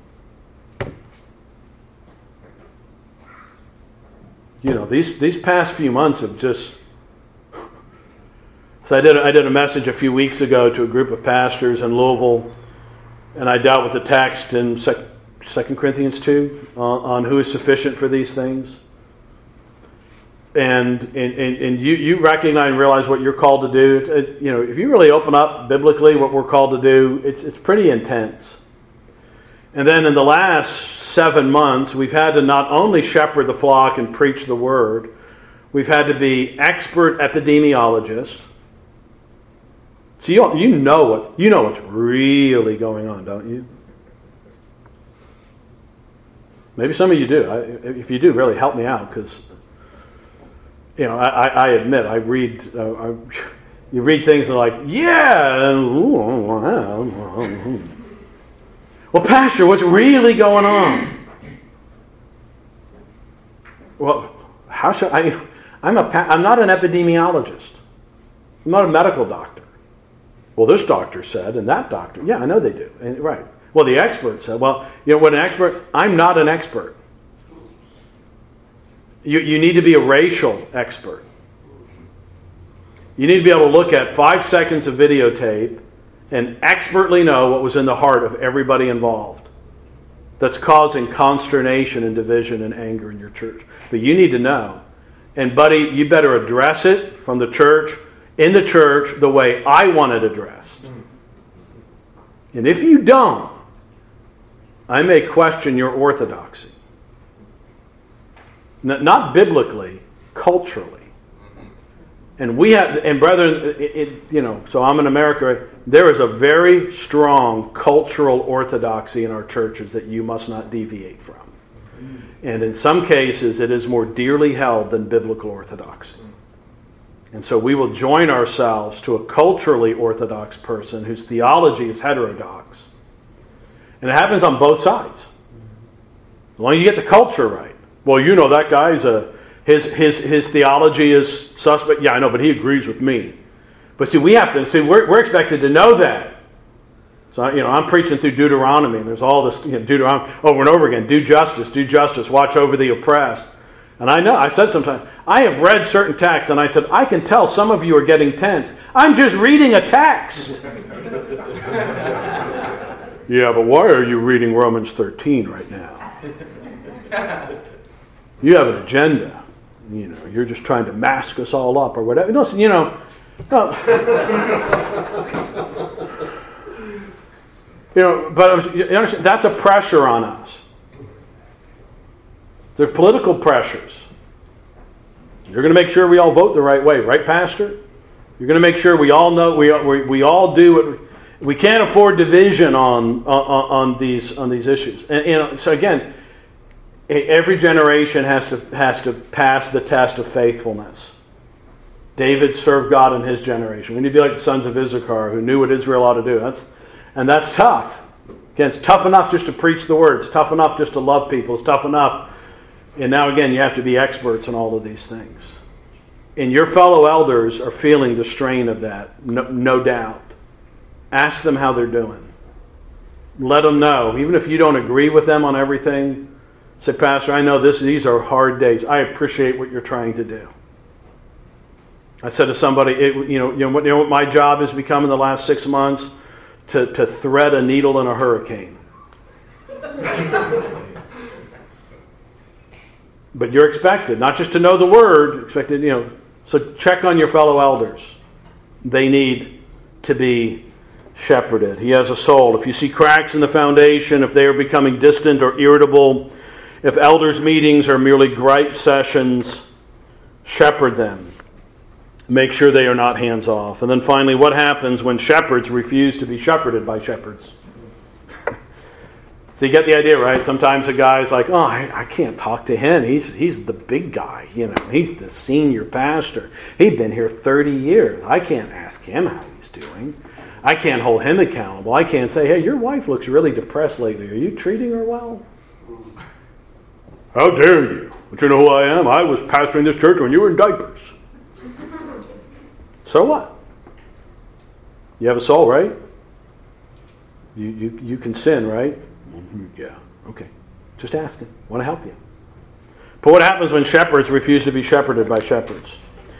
These past few months have just... So I did a message a few weeks ago to a group of pastors in Louisville, and I dealt with the text in 2 Corinthians 2 on who is sufficient for these things. And you recognize and realize what you're called to do. If you really open up biblically what we're called to do, it's pretty intense. And then in the last 7 months, we've had to not only shepherd the flock and preach the word, we've had to be expert epidemiologists. So you know what's really going on, don't you? Maybe some of you do. If you do, really help me out, because I admit I read. You read things and like, yeah. Well, Pastor, what's really going on? Well, how should I? I'm not an epidemiologist. I'm not a medical doctor. Well, this doctor said, and that doctor. Yeah, I know they do. And, right. Well, the expert said, well, what an expert, I'm not an expert. You need to be a racial expert. You need to be able to look at 5 seconds of videotape and expertly know what was in the heart of everybody involved that's causing consternation and division and anger in your church. But you need to know. And buddy, you better address it from the church, in the church, the way I want it addressed. And if you don't, I may question your orthodoxy. Not biblically, culturally. And brethren, so I'm in America, there is a very strong cultural orthodoxy in our churches that you must not deviate from. And in some cases, it is more dearly held than biblical orthodoxy. And so we will join ourselves to a culturally orthodox person whose theology is heterodox. And it happens on both sides. As long as you get the culture right. Well, that guy's his theology is suspect. Yeah, I know, but he agrees with me. But see, we're expected to know that. So, I'm preaching through Deuteronomy, and there's all this, Deuteronomy over and over again. Do justice, watch over the oppressed. And I said sometimes, I have read certain texts, and I said, I can tell some of you are getting tense. I'm just reading a text. Yeah, but why are you reading Romans 13 right now? You have an agenda. You're just trying to mask us all up or whatever. Listen, no. But you understand, that's a pressure on us. They're political pressures. You're going to make sure we all vote the right way, right, Pastor? You're going to make sure we all know we all do what we can't afford division on these issues. And so again, every generation has to pass the test of faithfulness. David served God in his generation. We need to be like the sons of Issachar who knew what Israel ought to do. That's tough. Again, it's tough enough just to preach the word. It's tough enough just to love people. It's tough enough. And now again, you have to be experts in all of these things. And your fellow elders are feeling the strain of that, no doubt. Ask them how they're doing. Let them know. Even if you don't agree with them on everything, say, Pastor, I know these are hard days. I appreciate what you're trying to do. I said to somebody, you know what my job has become in the last 6 months? To thread a needle in a hurricane. But you're expected, not just to know the word, expected, so check on your fellow elders. They need to be shepherded. He has a soul. If you see cracks in the foundation, if they are becoming distant or irritable, if elders' meetings are merely gripe sessions, shepherd them. Make sure they are not hands off. And then finally, what happens when shepherds refuse to be shepherded by shepherds? So you get the idea, right? Sometimes a guy's like, oh, I can't talk to him. He's the big guy, He's the senior pastor. He's been here 30 years. I can't ask him how he's doing. I can't hold him accountable. I can't say, hey, your wife looks really depressed lately. Are you treating her well? How dare you? Don't you know who I am? I was pastoring this church when you were in diapers. So what? You have a soul, right? You can sin, right? Yeah, okay. Just asking. Want to help you. But what happens when shepherds refuse to be shepherded by shepherds?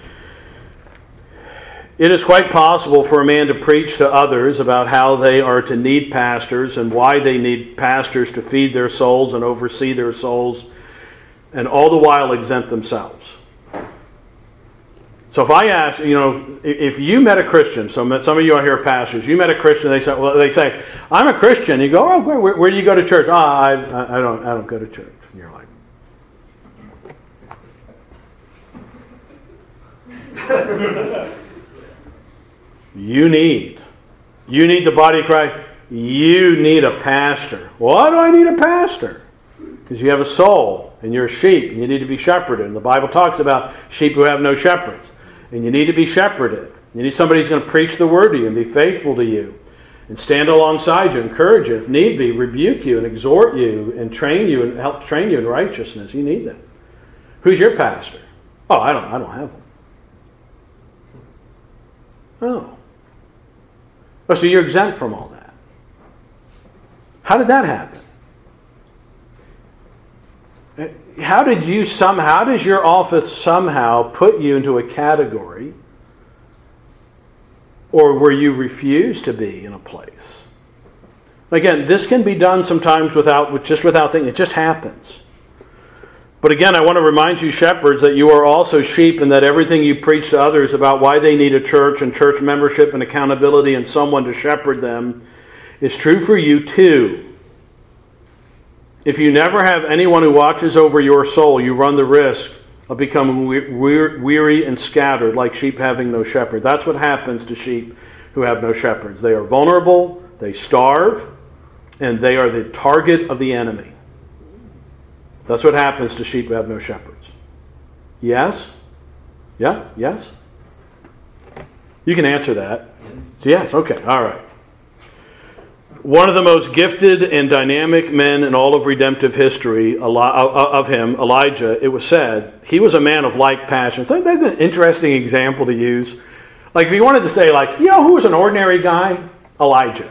It is quite possible for a man to preach to others about how they are to need pastors and why they need pastors to feed their souls and oversee their souls, and all the while exempt themselves. So if I ask, if you met a Christian, some of you are here pastors, you met a Christian, they say, I'm a Christian. You go, oh, where do you go to church? Oh, I don't go to church. And you're like, you need the body of Christ. You need a pastor. Why do I need a pastor? Because you have a soul and you're a sheep and you need to be shepherded. And the Bible talks about sheep who have no shepherds. And you need to be shepherded. You need somebody who's going to preach the word to you and be faithful to you and stand alongside you, encourage you, if need be, rebuke you and exhort you and train you and help train you in righteousness. You need that. Who's your pastor? Oh, I don't have one. Oh, so you're exempt from all that. How did that happen? How does your office somehow put you into a category or where you refuse to be in a place? Again, this can be done sometimes without thinking. It just happens. But again, I want to remind you, shepherds, that you are also sheep and that everything you preach to others about why they need a church and church membership and accountability and someone to shepherd them is true for you too. If you never have anyone who watches over your soul, you run the risk of becoming weary and scattered like sheep having no shepherd. That's what happens to sheep who have no shepherds. They are vulnerable, they starve, and they are the target of the enemy. That's what happens to sheep who have no shepherds. Yes? Yeah? Yes? You can answer that. Yes? Okay. All right. One of the most gifted and dynamic men in all of redemptive history of him, Elijah, it was said, he was a man of like passions. So that's an interesting example to use. Like if you wanted to say, who was an ordinary guy? Elijah.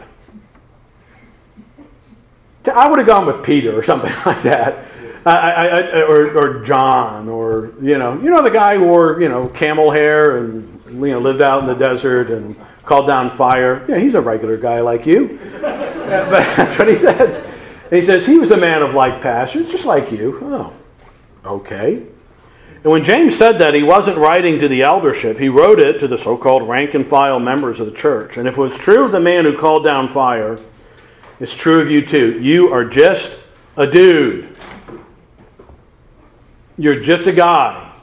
I would have gone with Peter or something like that. Or John, or the guy who wore camel hair and lived out in the desert and called down fire. Yeah, he's a regular guy like you. But that's what he says. And he says he was a man of like passions, just like you. Oh, okay. And when James said that, he wasn't writing to the eldership. He wrote it to the so-called rank and file members of the church. And if it was true of the man who called down fire, it's true of you too. You are just a dude. You're just a guy.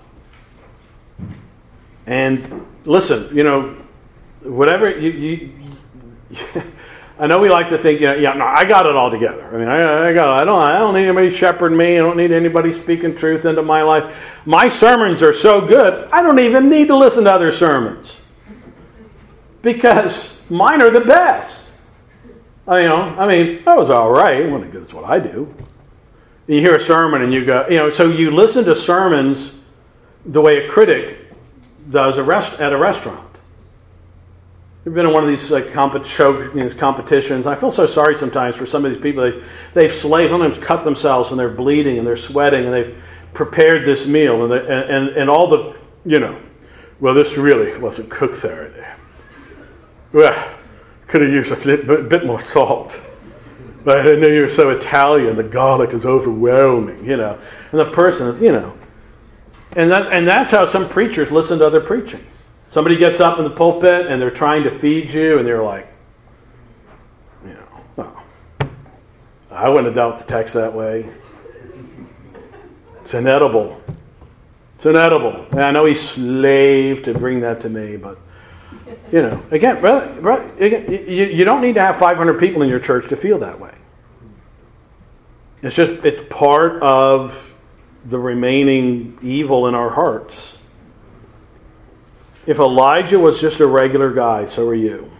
And listen, whatever you I know we like to think, I got it all together. I mean, I don't need anybody shepherding me. I don't need anybody speaking truth into my life. My sermons are so good, I don't even need to listen to other sermons. Because mine are the best. That was all right. It wasn't as good as what I do. And you hear a sermon and you go, so you listen to sermons the way a critic does at a restaurant. You've been in one of these competitions. I feel so sorry sometimes for some of these people. They've slaved, sometimes cut themselves, and they're bleeding and they're sweating, and they've prepared this meal, and all the well, this really wasn't cooked Saturday. Well, could have used a bit more salt. But I didn't know you were so Italian. The garlic is overwhelming, And the person is, And that's how some preachers listen to other preaching. Somebody gets up in the pulpit and they're trying to feed you, and they're like, oh, I wouldn't have dealt with the text that way. It's inedible. It's inedible. And I know he slaved to bring that to me, but, again, you don't need to have 500 people in your church to feel that way. It's part of the remaining evil in our hearts. If Elijah was just a regular guy, so are you.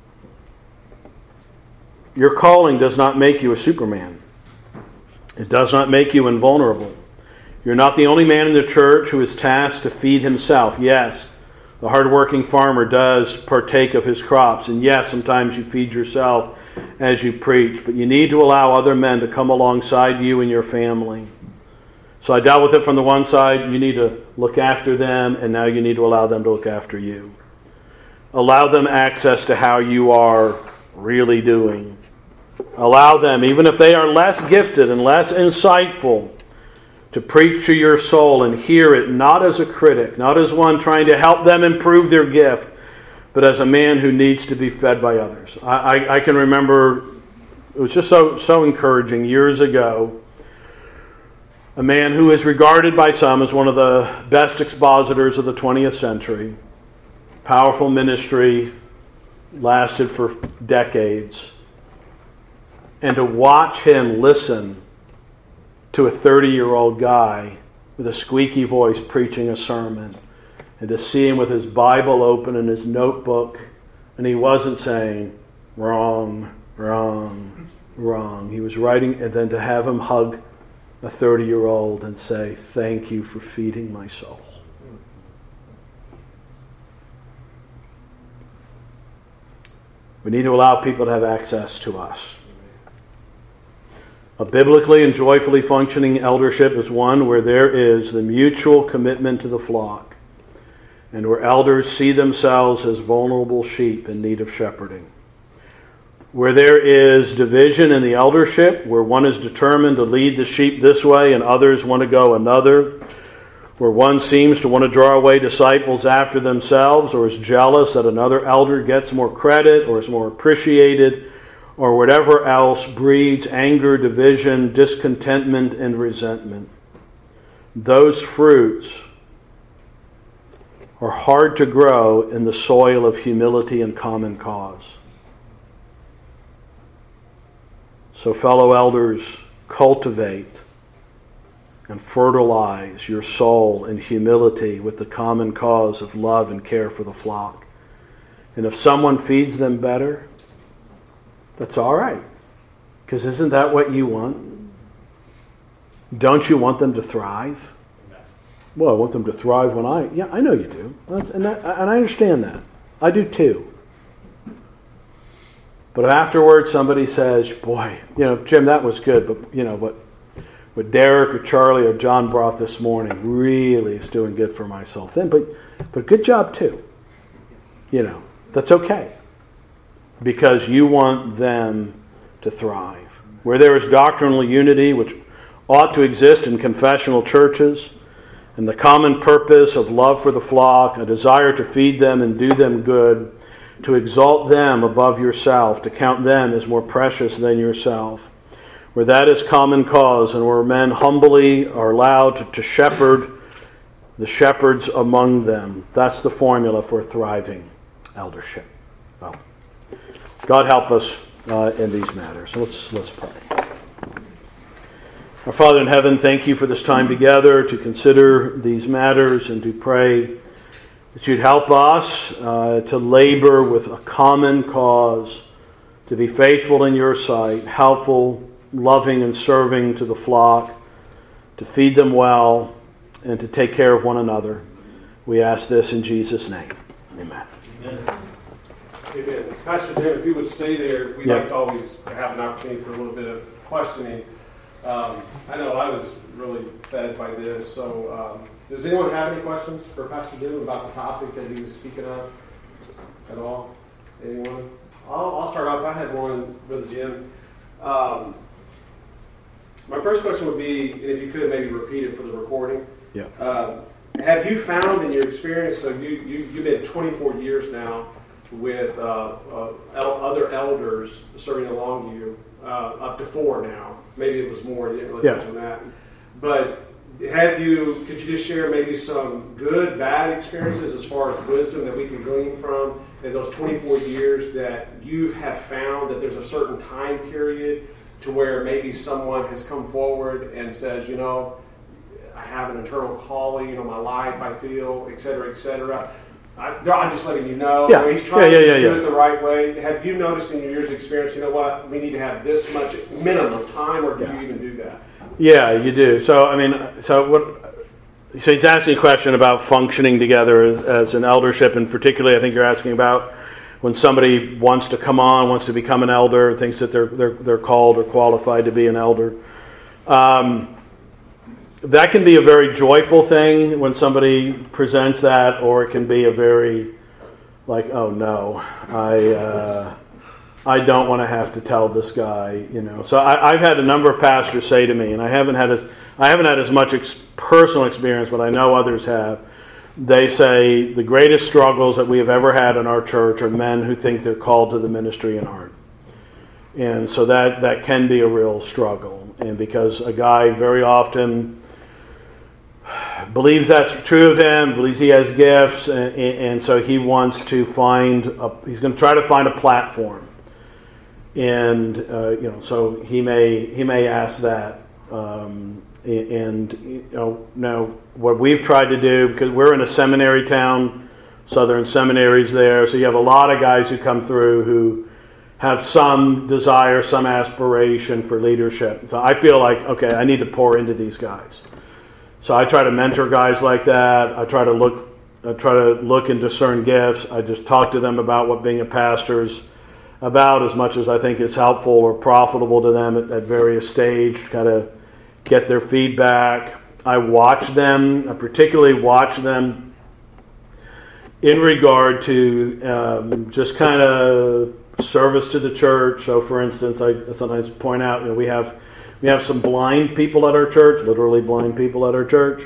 Your calling does not make you a Superman. It does not make you invulnerable. You're not the only man in the church who is tasked to feed himself. Yes, the hardworking farmer does partake of his crops. And yes, sometimes you feed yourself as you preach. But you need to allow other men to come alongside you and your family. So I dealt with it from the one side. You need to look after them, and now you need to allow them to look after you. Allow them access to how you are really doing. Allow them, even if they are less gifted and less insightful, to preach to your soul and hear it not as a critic, not as one trying to help them improve their gift, but as a man who needs to be fed by others. I can remember, it was just so encouraging years ago, a man who is regarded by some as one of the best expositors of the 20th century. Powerful ministry, lasted for decades. And to watch him listen to a 30-year-old guy with a squeaky voice preaching a sermon, and to see him with his Bible open and his notebook, and he wasn't saying, wrong, wrong, wrong. He was writing, and then to have him hug a 30-year-old and say, thank you for feeding my soul. We need to allow people to have access to us. A biblically and joyfully functioning eldership is one where there is the mutual commitment to the flock, and where elders see themselves as vulnerable sheep in need of shepherding. Where there is division in the eldership, where one is determined to lead the sheep this way and others want to go another, where one seems to want to draw away disciples after themselves, or is jealous that another elder gets more credit or is more appreciated, or whatever else breeds anger, division, discontentment, and resentment. Those fruits are hard to grow in the soil of humility and common cause. So, fellow elders, cultivate and fertilize your soul in humility with the common cause of love and care for the flock. And if someone feeds them better, that's all right. Because isn't that what you want? Don't you want them to thrive? Well, I want them to thrive when I know you do. And I understand that. I do too. But afterwards somebody says, boy, Jim, that was good, but what Derek or Charlie or John brought this morning really is doing good for my soul. But good job too. That's okay. Because you want them to thrive. Where there is doctrinal unity, which ought to exist in confessional churches, and the common purpose of love for the flock, a desire to feed them and do them good, to exalt them above yourself, to count them as more precious than yourself, where that is common cause, and where men humbly are allowed to shepherd the shepherds among them. That's the formula for thriving eldership. Well, God help us in these matters. Let's pray. Our Father in heaven, thank you for this time together to consider these matters and to pray that you'd help us to labor with a common cause, to be faithful in your sight, helpful, loving, and serving to the flock, to feed them well, and to take care of one another. We ask this in Jesus' name. Amen. Amen. Pastor Jim, if you would stay there, we'd like to always have an opportunity for a little bit of questioning. I know I was really fed by this, so Does anyone have any questions for Pastor Jim about the topic that he was speaking of at all? Anyone? I'll start off. I had one, Brother Jim. My first question would be, and if you could maybe repeat it for the recording. Yeah. Have you found in your experience, so you've been 24 years now with other elders serving along you, up to 4 now. Maybe it was more, you didn't really touch on that. But could you just share maybe some good, bad experiences as far as wisdom that we can glean from in those 24 years that you have found that there's a certain time period to where maybe someone has come forward and says, I have an internal calling, my life, I feel, et cetera, et cetera. I'm just letting you know. Yeah. He's trying to do it the right way. Have you noticed in your years of experience, we need to have this much minimum time, or do you even do that? Yeah, you do. So he's asking a question about functioning together as an eldership, and particularly I think you're asking about when somebody wants to come on, wants to become an elder, thinks that they're called or qualified to be an elder. That can be a very joyful thing when somebody presents that, or it can be a very oh no, I don't want to have to tell this guy, So I've had a number of pastors say to me, and I haven't had as much personal experience, but I know others have. They say the greatest struggles that we have ever had in our church are men who think they're called to the ministry and aren't. And so that can be a real struggle. And because a guy very often believes that's true of him, believes he has gifts, and so he wants to he's going to try to find a platform. And, so he may ask that. Now what we've tried to do, because we're in a seminary town, Southern Seminary's there, so you have a lot of guys who come through who have some desire, some aspiration for leadership. So I feel like, okay, I need to pour into these guys. So I try to mentor guys like that. I try to look and discern gifts. I just talk to them about what being a pastor is about, as much as I think is helpful or profitable to them at various stages, kind of get their feedback. I watch them. I particularly watch them in regard to just kind of service to the church. So, for instance, I sometimes point out, we have some blind people at our church, literally blind people at our church,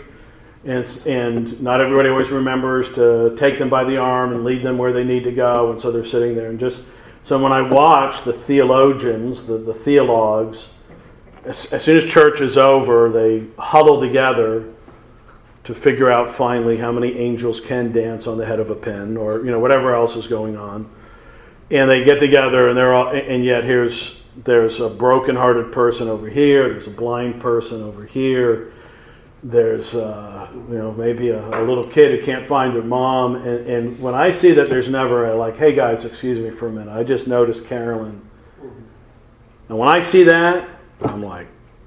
and not everybody always remembers to take them by the arm and lead them where they need to go, and so they're sitting there. And so when I watch the theologians, the theologues, as soon as church is over, they huddle together to figure out finally how many angels can dance on the head of a pin, or whatever else is going on. And they get together, and yet there's a broken-hearted person over here. There's a blind person over here. There's maybe a little kid who can't find their mom. And when I see that, there's never hey guys, excuse me for a minute. I just noticed Carolyn. And when I see that, I'm like,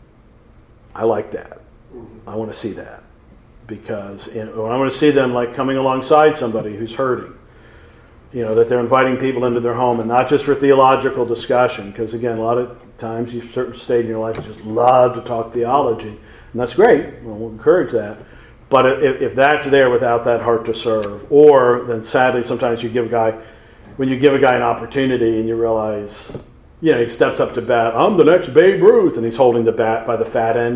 I like that. I want to see that, because when I want to see them coming alongside somebody who's hurting. That they're inviting people into their home, and not just for theological discussion, because again, a lot of times you certain stage in your life you just love to talk theology, and that's great. We'll encourage that. But if that's there without that heart to serve, or then sadly sometimes when you give a guy an opportunity and you realize, he steps up to bat, I'm the next Babe Ruth, and he's holding the bat by the fat end,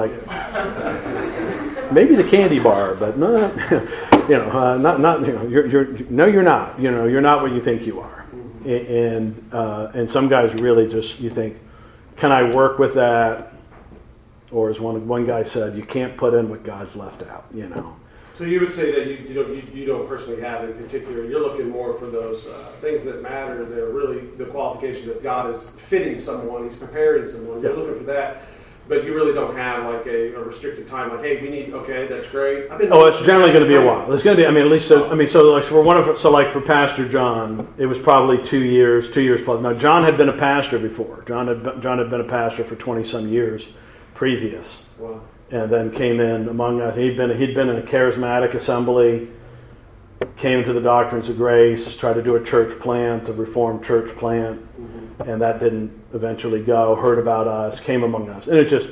maybe the candy bar, but not. You're not. You're not what you think you are. And some guys really just, you think, can I work with that? Or as one guy said, you can't put in what God's left out. So you would say that you don't personally have in particular. You're looking more for those things that matter. They're really the qualification that God is fitting someone. He's preparing someone. You're looking for that. But you really don't have a restricted time. Hey, we need. Okay, that's great. It's generally going to be a while. It's going to be. At least. For Pastor John, it was probably 2 years plus. Now John had been a pastor before. John had been a pastor for 20 some years previous. Wow. And then came in among us. He'd been in a charismatic assembly. Came to the Doctrines of Grace. Tried to do a church plant, a Reformed church plant. And that didn't eventually go, heard about us, came among us. And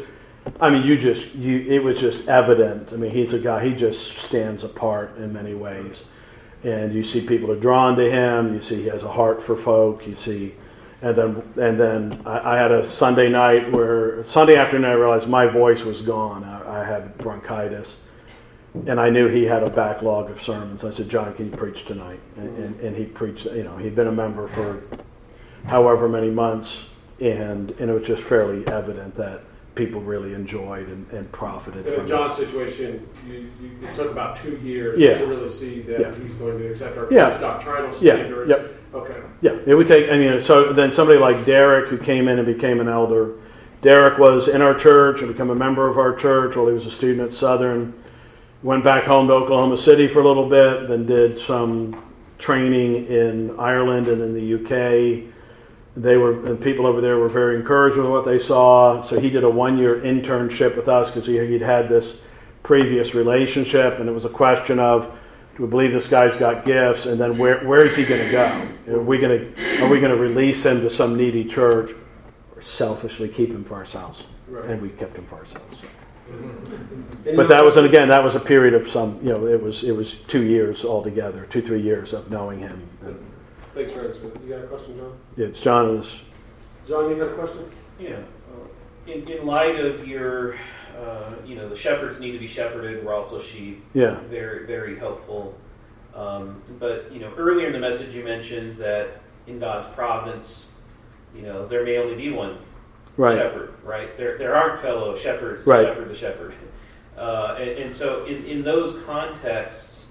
I mean, it was just evident. I mean, he's a guy, he just stands apart in many ways. And you see people are drawn to him, you see he has a heart for folk, you see, and then I had a Sunday afternoon I realized my voice was gone. I had bronchitis. And I knew he had a backlog of sermons. I said, John, can you preach tonight? And he preached, he'd been a member for however many months, and it was just fairly evident that people really enjoyed and profited from it. In John's situation, it took about 2 years Yeah. to really see that Yeah. he's going to accept our Yeah. church doctrinal Yeah. standards. Yep. Okay. Yeah, it would take, so then somebody like Derek, who came in and became an elder. Derek was in our church and became a member of our church while he was a student at Southern. Went back home to Oklahoma City for a little bit, then did some training in Ireland and in the UK. And people over there were very encouraged with what they saw. So he did a 1-year internship with us because he'd had this previous relationship, and it was a question of, do we believe this guy's got gifts, and then where is he going to go? Are we going to release him to some needy church, or selfishly keep him for ourselves? Right. And we kept him for ourselves. But that was a period of some, it was 2 years altogether, 2-3 years of knowing him. Thanks for answering. You got a question, John? Yeah, John, you got a question? Yeah. In light of your, the shepherds need to be shepherded. We're also sheep. Yeah. Very, very helpful. But earlier in the message you mentioned that in God's providence, there may only be one shepherd, right? There aren't fellow shepherds to shepherd the shepherd. And so in those contexts,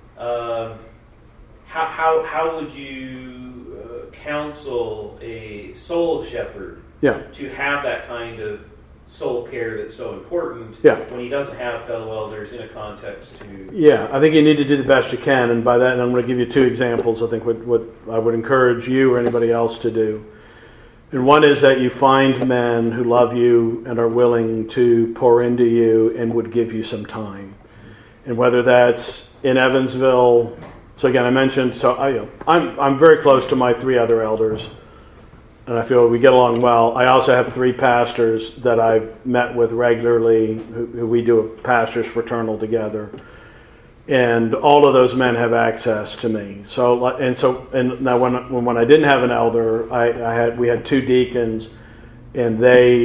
how would you counsel a soul shepherd to have that kind of soul care that's so important when he doesn't have fellow elders in a context to... Yeah, I think you need to do the best you can, and by that, and I'm going to give you 2 examples, I think, what I would encourage you or anybody else to do. And one is that you find men who love you and are willing to pour into you and would give you some time. And whether that's in Evansville... So again, I mentioned, I'm very close to my 3 other elders, and I feel we get along well. I also have 3 pastors that I've met with regularly, who we do a pastors fraternal together, and all of those men have access to me. And now when I didn't have an elder, we had 2 deacons, and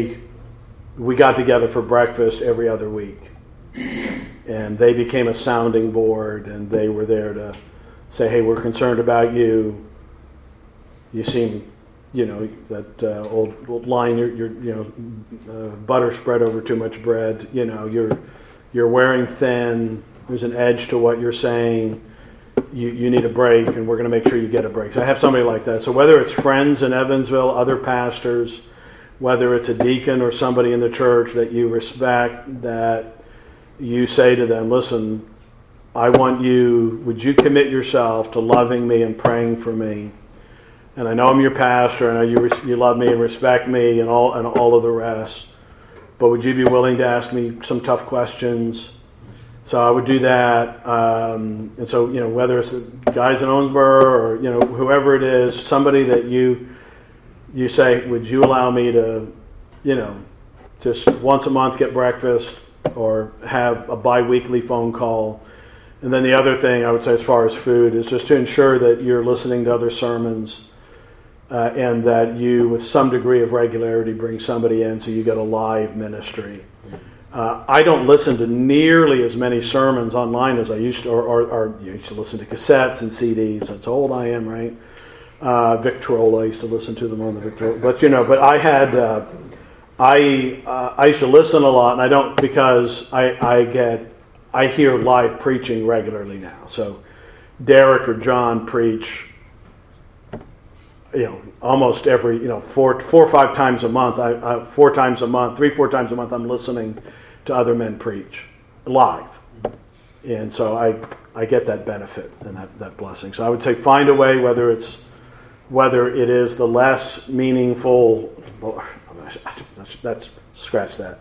we got together for breakfast every other week, and they became a sounding board, and they were there to say, hey, we're concerned about you. You seem, that old line, you're butter spread over too much bread. You're wearing thin. There's an edge to what you're saying. You need a break, and we're going to make sure you get a break. So I have somebody like that. So whether it's friends in Evansville, other pastors, whether it's a deacon or somebody in the church that you respect, that you say to them, listen, would you commit yourself to loving me and praying for me? And I know I'm your pastor, and I know you love me and respect me and all of the rest. But would you be willing to ask me some tough questions? So I would do that. And so, whether it's the guys in Owensboro or, whoever it is, somebody that you say, would you allow me to, just once a month get breakfast or have a bi-weekly phone call? And then the other thing I would say as far as food is just to ensure that you're listening to other sermons and that you, with some degree of regularity, bring somebody in so you get a live ministry. I don't listen to nearly as many sermons online as I used to, or you used to listen to cassettes and CDs. That's how old I am, right? Victrola, I used to listen to them on the Victrola. But I had, I used to listen a lot, and I don't, because I hear live preaching regularly now. So Derek or John preach, almost every, 4 or 5 times a month. 4 times a month, 3-4 times a month, I'm listening to other men preach live. And so I get that benefit and that blessing. So I would say find a way, whether it is the less meaningful, let's scratch that.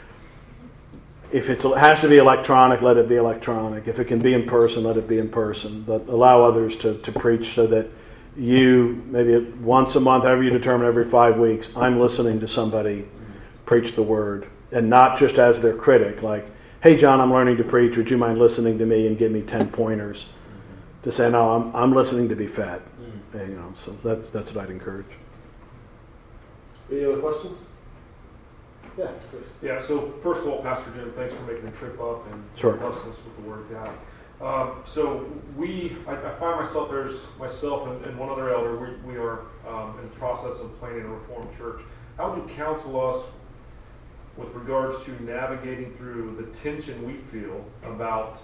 If it has to be electronic, let it be electronic. If it can be in person, let it be in person. But allow others to preach so that you, maybe once a month, however you determine, every 5 weeks, I'm listening to somebody preach the word and not just as their critic, like, hey, John, I'm learning to preach. Would you mind listening to me and give me 10 pointers? To say, no, I'm listening to be fed. And, so that's what I'd encourage. Any other questions? Yeah. Yeah. So first of all, Pastor Jim, thanks for making the trip up and blessing us with the Word of God. So I find myself, there's myself and one other elder, we are in the process of planning a Reformed church. How would you counsel us with regards to navigating through the tension we feel about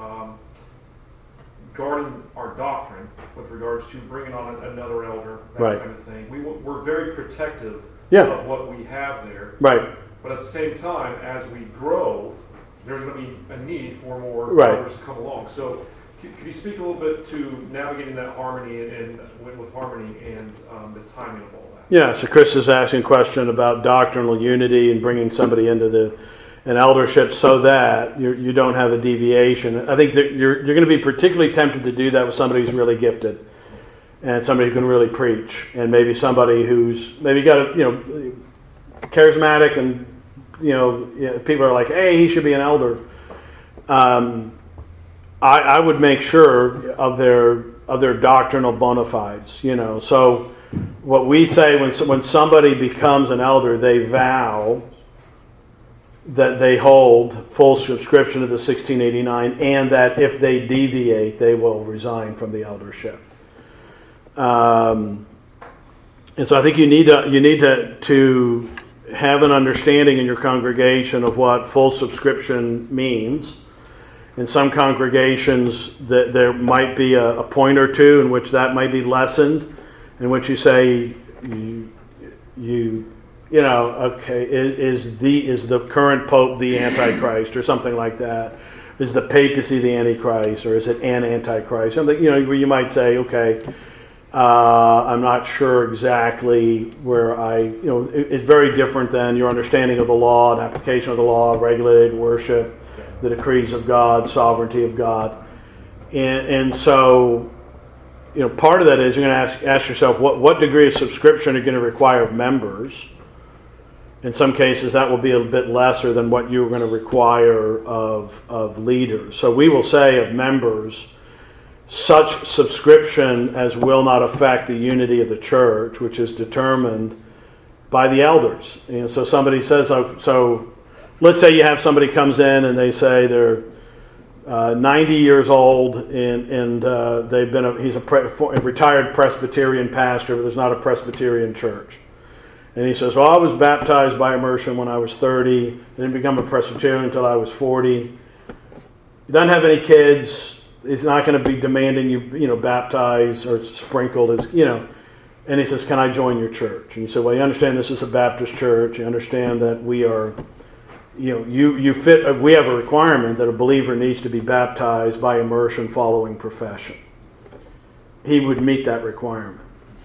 guarding our doctrine with regards to bringing on another elder, that kind of thing? We're very protective of what we have there. Right. But at the same time, as we grow, there's going to be a need for more elders to come along. So could you speak a little bit to navigating that harmony and with harmony and the timing of all that? Yeah, so Chris is asking a question about doctrinal unity and bringing somebody into an eldership so that you don't have a deviation. I think that you're going to be particularly tempted to do that with somebody who's really gifted and somebody who can really preach, and maybe somebody who's maybe got a charismatic and people are like, hey, he should be an elder. I would make sure of their doctrinal bona fides. So what we say when somebody becomes an elder, they vow that they hold full subscription to the 1689, and that if they deviate, they will resign from the eldership. And so I think you need to have an understanding in your congregation of what full subscription means. In some congregations, there might be a point or two in which that might be lessened, in which you say, okay, is the current pope the Antichrist or something like that? Is the papacy the Antichrist, or is it an Antichrist? Something where you might say, okay, I'm not sure exactly where it's very different than your understanding of the law and application of the law, regulated worship, the decrees of God, sovereignty of God. And so, part of that is you're going to ask yourself, what degree of subscription are you going to require of members? In some cases, that will be a bit lesser than what you're going to require of leaders. So we will say of members, such subscription as will not affect the unity of the church, which is determined by the elders. So somebody says, so let's say you have somebody comes in and they say they're 90 years old and he's a retired Presbyterian pastor, but there's not a Presbyterian church. And he says, well, I was baptized by immersion when I was 30, didn't become a Presbyterian until I was 40. He doesn't have any kids. He's not going to be demanding you baptized or sprinkled, And he says, can I join your church? And you say, well, you understand this is a Baptist church. You understand that we are, you fit. We have a requirement that a believer needs to be baptized by immersion following profession. He would meet that requirement.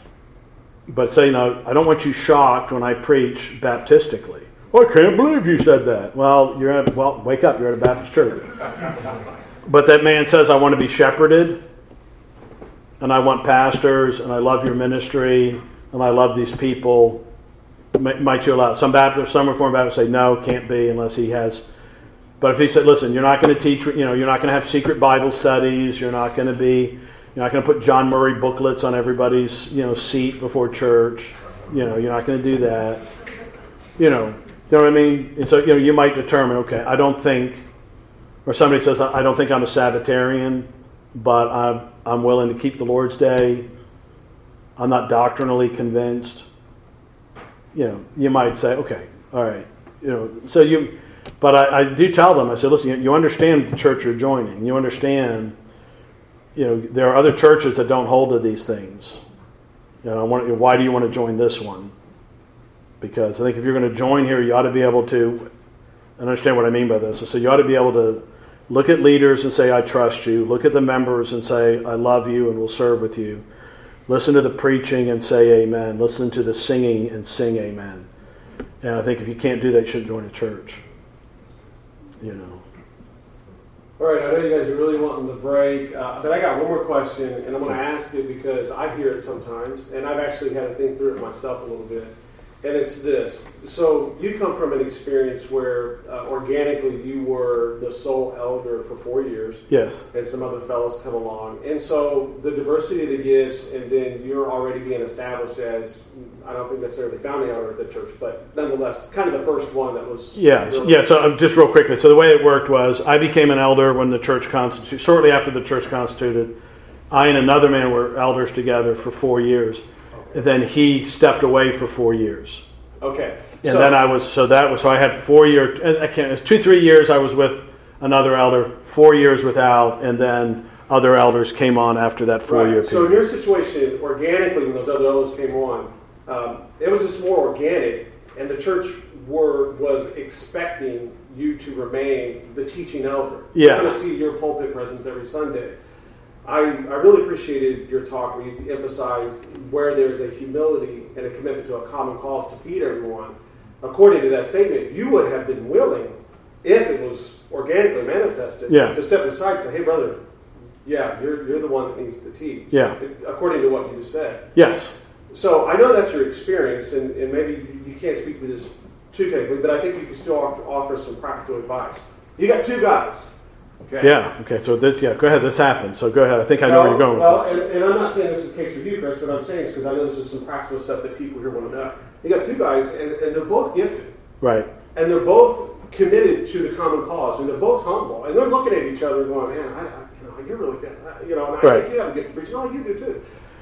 But say, I don't want you shocked when I preach baptistically. Well, I can't believe you said that. Well, wake up. You're at a Baptist church. But that man says, I want to be shepherded, and I want pastors, and I love your ministry, and I love these people. Might you allow? Some Reformed Baptists say, no, can't be unless he has. But if he said, listen, you're not going to teach, you're not going to have secret Bible studies, you're not going to put John Murray booklets on everybody's, seat before church, you're not going to do that. You know what I mean? And so, you might determine, okay, I don't think, or somebody says, I don't think I'm a Sabbatarian, but I'm willing to keep the Lord's Day. I'm not doctrinally convinced. You might say, okay, all right. But I do tell them, I say, listen, you understand the church you're joining. You understand, there are other churches that don't hold to these things. Why do you want to join this one? Because I think if you're going to join here, you ought to be able to, and understand what I mean by this. So you ought to be able to look at leaders and say, I trust you. Look at the members and say, I love you and will serve with you. Listen to the preaching and say amen. Listen to the singing and sing amen. And I think if you can't do that, you shouldn't join a church. All right, I know you guys are really wanting the break, but I got one more question, and I'm going to ask it because I hear it sometimes, and I've actually had to think through it myself a little bit. And it's this. So you come from an experience where organically you were the sole elder for 4 years. Yes. And some other fellows come along. And so the diversity of the gifts, and then you're already being established as, I don't think necessarily founding elder at the church, but nonetheless, kind of the first one that was... Yeah, so just real quickly. So the way it worked was I became an elder when the church constituted, shortly after the church constituted. I and another man were elders together for 4 years. And then he stepped away for 4 years. Okay. And then I had 4 years, it was 2-3 years I was with another elder, 4 years with Al, and then other elders came on after that 4-year period. So in your situation, organically, when those other elders came on, it was just more organic, and the church was expecting you to remain the teaching elder. Yeah. You're going to see your pulpit presence every Sunday. I really appreciated your talk where you emphasized where there's a humility and a commitment to a common cause to feed everyone. According to that statement, you would have been willing, if it was organically manifested, to step aside and say, hey, brother, you're the one that needs to teach. Yeah. According to what you said. Yes. So I know that's your experience, and maybe you can't speak to this too technically, but I think you can still offer some practical advice. You got 2 guys. Okay. Yeah. Okay. So go ahead. This happened. So go ahead. I think I know where you're going with this. And I'm not saying this is the case for you, Chris, but I'm saying this because I know this is some practical stuff that people here want to know. You got 2 guys, and they're both gifted. Right. And they're both committed to the common cause, and they're both humble, and they're looking at each other going, man, you're really good. And I think you have a gift to preach. No, you do too.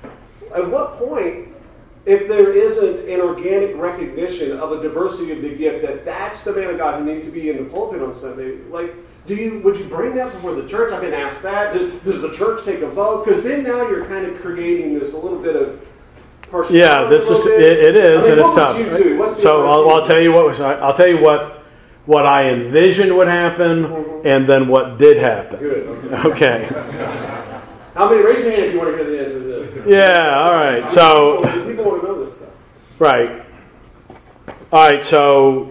At what point, if there isn't an organic recognition of the diversity of the gift, that's the man of God who needs to be in the pulpit on Sunday, would you bring that before the church? I've been asked that. Does the church take a vote? Because then now you're kind of creating this a little bit of partiality. Yeah, it is, and it's tough. What would you do? So I'll tell you what I envisioned would happen, and then what did happen. Good. Okay. How many? Raise your hand if you want to hear the answer to this. Yeah. All right. So people want to know this stuff. Right. All right. So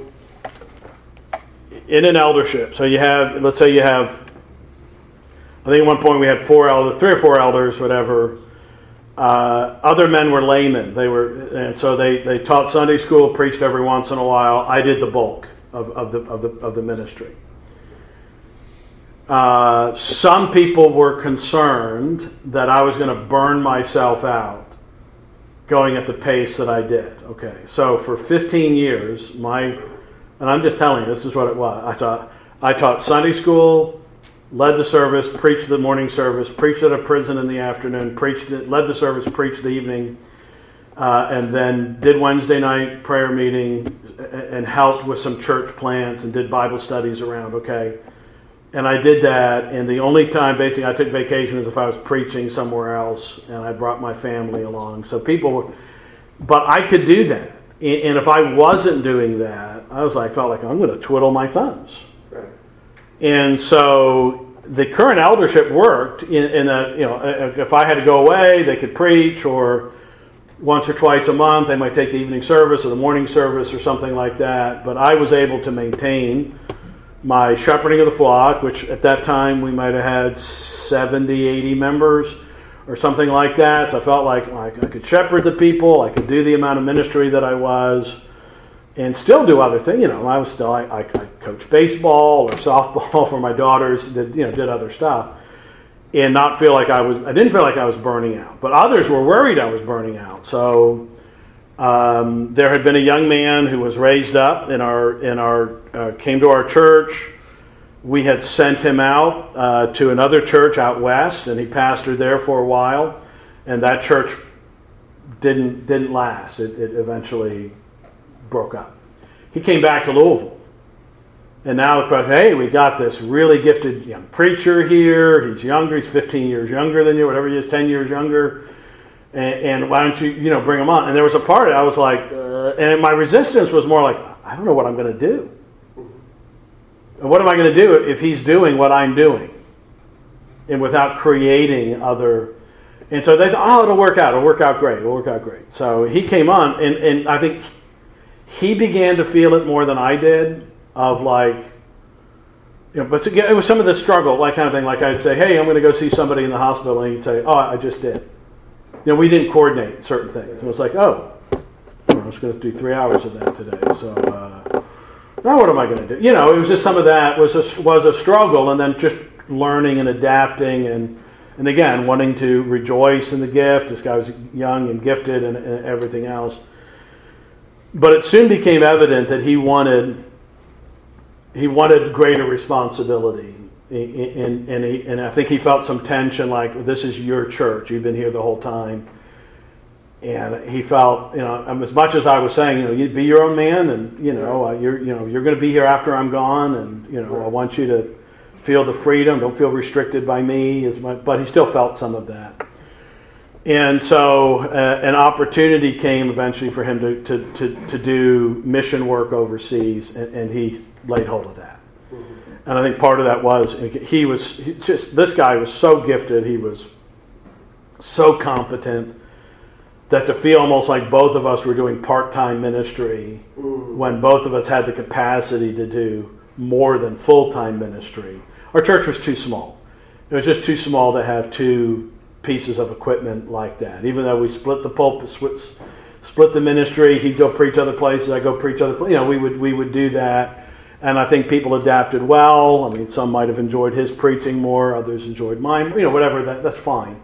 in an eldership, so let's say you have, I think at one point we had 3 or 4 elders, whatever. Other men were laymen. And so they taught Sunday school, preached every once in a while. I did the bulk of the ministry. Some people were concerned that I was going to burn myself out going at the pace that I did. Okay, so for 15 years, and I'm just telling you, this is what it was. I taught Sunday school, led the service, preached the morning service, preached at a prison in the afternoon, led the service, preached the evening, and then did Wednesday night prayer meeting and helped with some church plants and did Bible studies around, okay? And I did that, and the only time basically I took vacation is if I was preaching somewhere else and I brought my family along. So but I could do that. And if I wasn't doing that, felt like I'm going to twiddle my thumbs. Right. And so the current eldership worked in that, if I had to go away, they could preach, or once or twice a month, they might take the evening service or the morning service or something like that. But I was able to maintain my shepherding of the flock, which at that time we might have had 70, 80 members or something like that. So I felt like I could shepherd the people, I could do the amount of ministry that I was, and still do other things. I coached baseball or softball for my daughters, did other stuff, and not feel like I didn't feel like I was burning out. But others were worried I was burning out. So there had been a young man who was raised up came to our church. We had sent him out to another church out west, and he pastored there for a while. And that church didn't last. It eventually broke up. He came back to Louisville, and now hey, we got this really gifted young preacher here. He's younger. He's 15 years younger than you, whatever he is, 10 years younger. And why don't you bring him on? And there was a part I was like, and my resistance was more like, I don't know what I'm going to do. And what am I going to do if he's doing what I'm doing? And without creating other... And so they thought, it'll work out. It'll work out great. So he came on, and I think he began to feel it more than I did, of like... but again, it was some of the struggle, like kind of thing. Like I'd say, hey, I'm going to go see somebody in the hospital, and he'd say, I just did. We didn't coordinate certain things. It was like, I was going to do 3 hours of that today. So now what am I going to do? You know, it was just some of that was a struggle, and then just learning and adapting, and again wanting to rejoice in the gift. This guy was young and gifted, and everything else. But it soon became evident that he wanted greater responsibility, and I think he felt some tension, like, this is your church, you've been here the whole time. And he felt, as much as I was saying, you be your own man, and you're going to be here after I'm gone, and I want you to feel the freedom, don't feel restricted by me as much. But he still felt some of that. And so an opportunity came eventually for him to do mission work overseas, and he laid hold of that. And I think part of that was this guy was so gifted, he was so competent, that to feel almost like both of us were doing part-time ministry when both of us had the capacity to do more than full-time ministry. Our church was too small. It was just too small to have two pieces of equipment like that. Even though we split the pulpit, split the ministry, he'd go preach other places, I'd go preach other places. We would do that. And I think people adapted well. I mean, some might have enjoyed his preaching more, others enjoyed mine. Whatever, that's fine.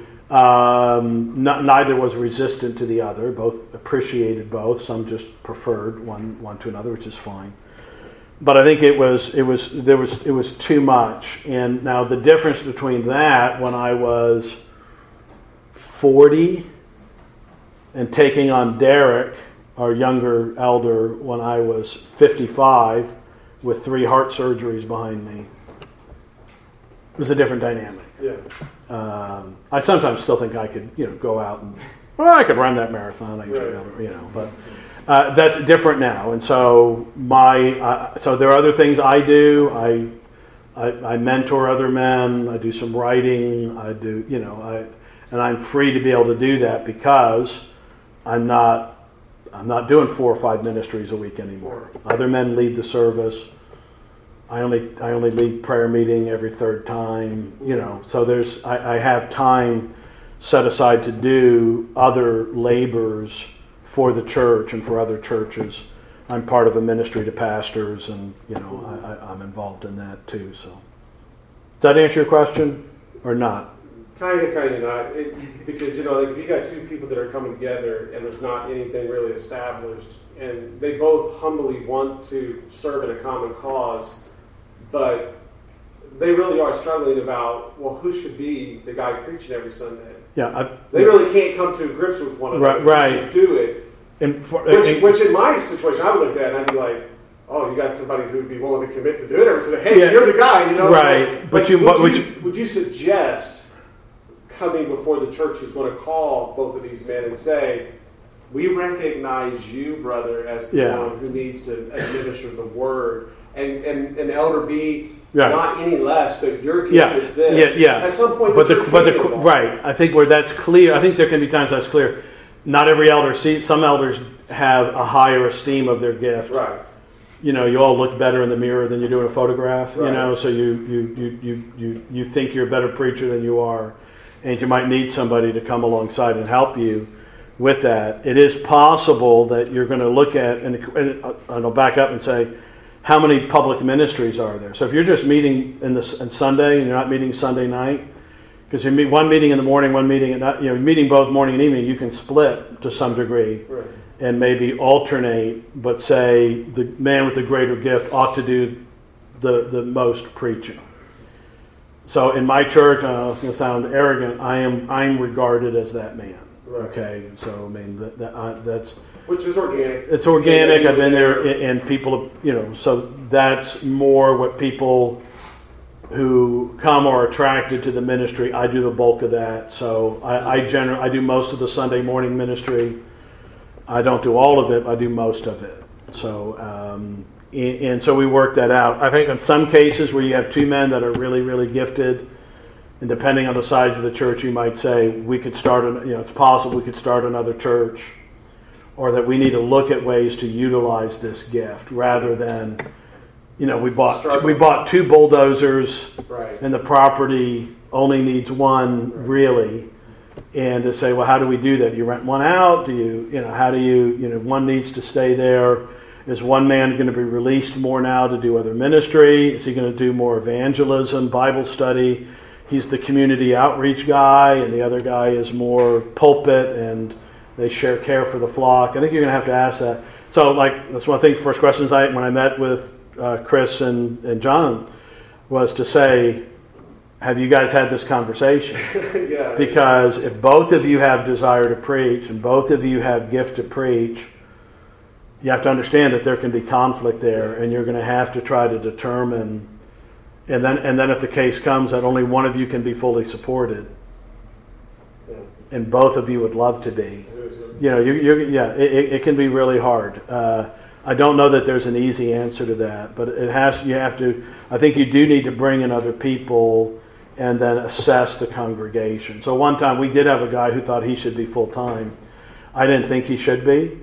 Neither was resistant to the other. Both appreciated both. Some just preferred one to another, which is fine. But I think it was too much. And now the difference between that, when I was 40, and taking on Derek, our younger elder, when I was 55, with 3 heart surgeries behind me, it was a different dynamic. Yeah. I sometimes still think I could, go out and I could run that marathon, but that's different now. And so so there are other things I do. I mentor other men. I do some writing. I do, and I'm free to be able to do that because I'm not doing 4 or 5 ministries a week anymore. Other men lead the service. I only lead prayer meeting every third time, so I have time set aside to do other labors for the church and for other churches. I'm part of a ministry to pastors, and I'm involved in that too. So, does that answer your question or not? Kind of not. Because if you got 2 people that are coming together and there's not anything really established, and they both humbly want to serve in a common cause, but they really are struggling about, well, who should be the guy preaching every Sunday? Yeah, they really can't come to grips with one another. Right. Who should do it? Which in my situation, I would look at it and I'd be like, oh, you got somebody who'd be willing to commit to do it every Sunday. Hey, you're the guy, Right. Would you suggest coming before the church who's going to call both of these men and say, we recognize you, brother, as the one who needs to administer the word, and Elder B, not any less, but your gift is this. At some point, right. I think where that's clear. I think there can be times that's clear. Not every elder some elders have a higher esteem of their gift. Right. You all look better in the mirror than you do in a photograph. Right. So you think you're a better preacher than you are, and you might need somebody to come alongside and help you with that. It is possible that you're going to look at, and I'll back up and say, how many public ministries are there? So if you're just meeting on Sunday and you're not meeting Sunday night, because you meet one meeting in the morning, one meeting at night, meeting both morning and evening, you can split to some degree, right, and maybe alternate, but say the man with the greater gift ought to do the most preaching. So in my church, it's going to sound arrogant, I'm regarded as that man. Right. Okay, so I mean that's which is organic. It's organic. I've been there, and people, so that's more what people who come are attracted to the ministry. I do the bulk of that. So I do most of the Sunday morning ministry. I don't do all of it. I do most of it. So and so we work that out. I think in some cases where you have 2 men that are really, really gifted, and depending on the size of the church, you might say we could start. It's possible we could start another church, or that we need to look at ways to utilize this gift rather than, we bought 2 bulldozers, right, and the property only needs 1 really, And to say, well, how do we do that? Do you rent one out? How do you, one needs to stay there. Is one man going to be released more now to do other ministry? Is he going to do more evangelism, Bible study? He's the community outreach guy, and the other guy is more pulpit, and they share care for the flock. I think you're going to have to ask that. So, that's one thing. First questions when I met with Chris and John was to say, have you guys had this conversation? Yeah. Because if both of you have desire to preach and both of you have gift to preach, you have to understand that there can be conflict there, and you're going to have to try to determine. And then if the case comes that only one of you can be fully supported, and both of you would love to be, it can be really hard. I don't know that there's an easy answer to that, but I think you do need to bring in other people and then assess the congregation. So one time we did have a guy who thought he should be full-time. I didn't think he should be.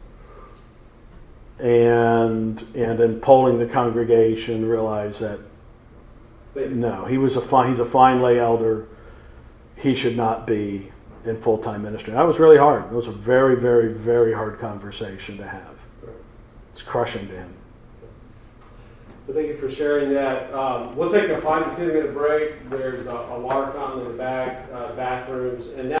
And in polling the congregation, realized that no, he's a fine lay elder. He should not be in full-time ministry. That was really hard. It was a very, very, very hard conversation to have. It's crushing to him. Well, thank you for sharing that. We'll take a 5 to 10 minute break. There's a water fountain in the back, bathrooms, and now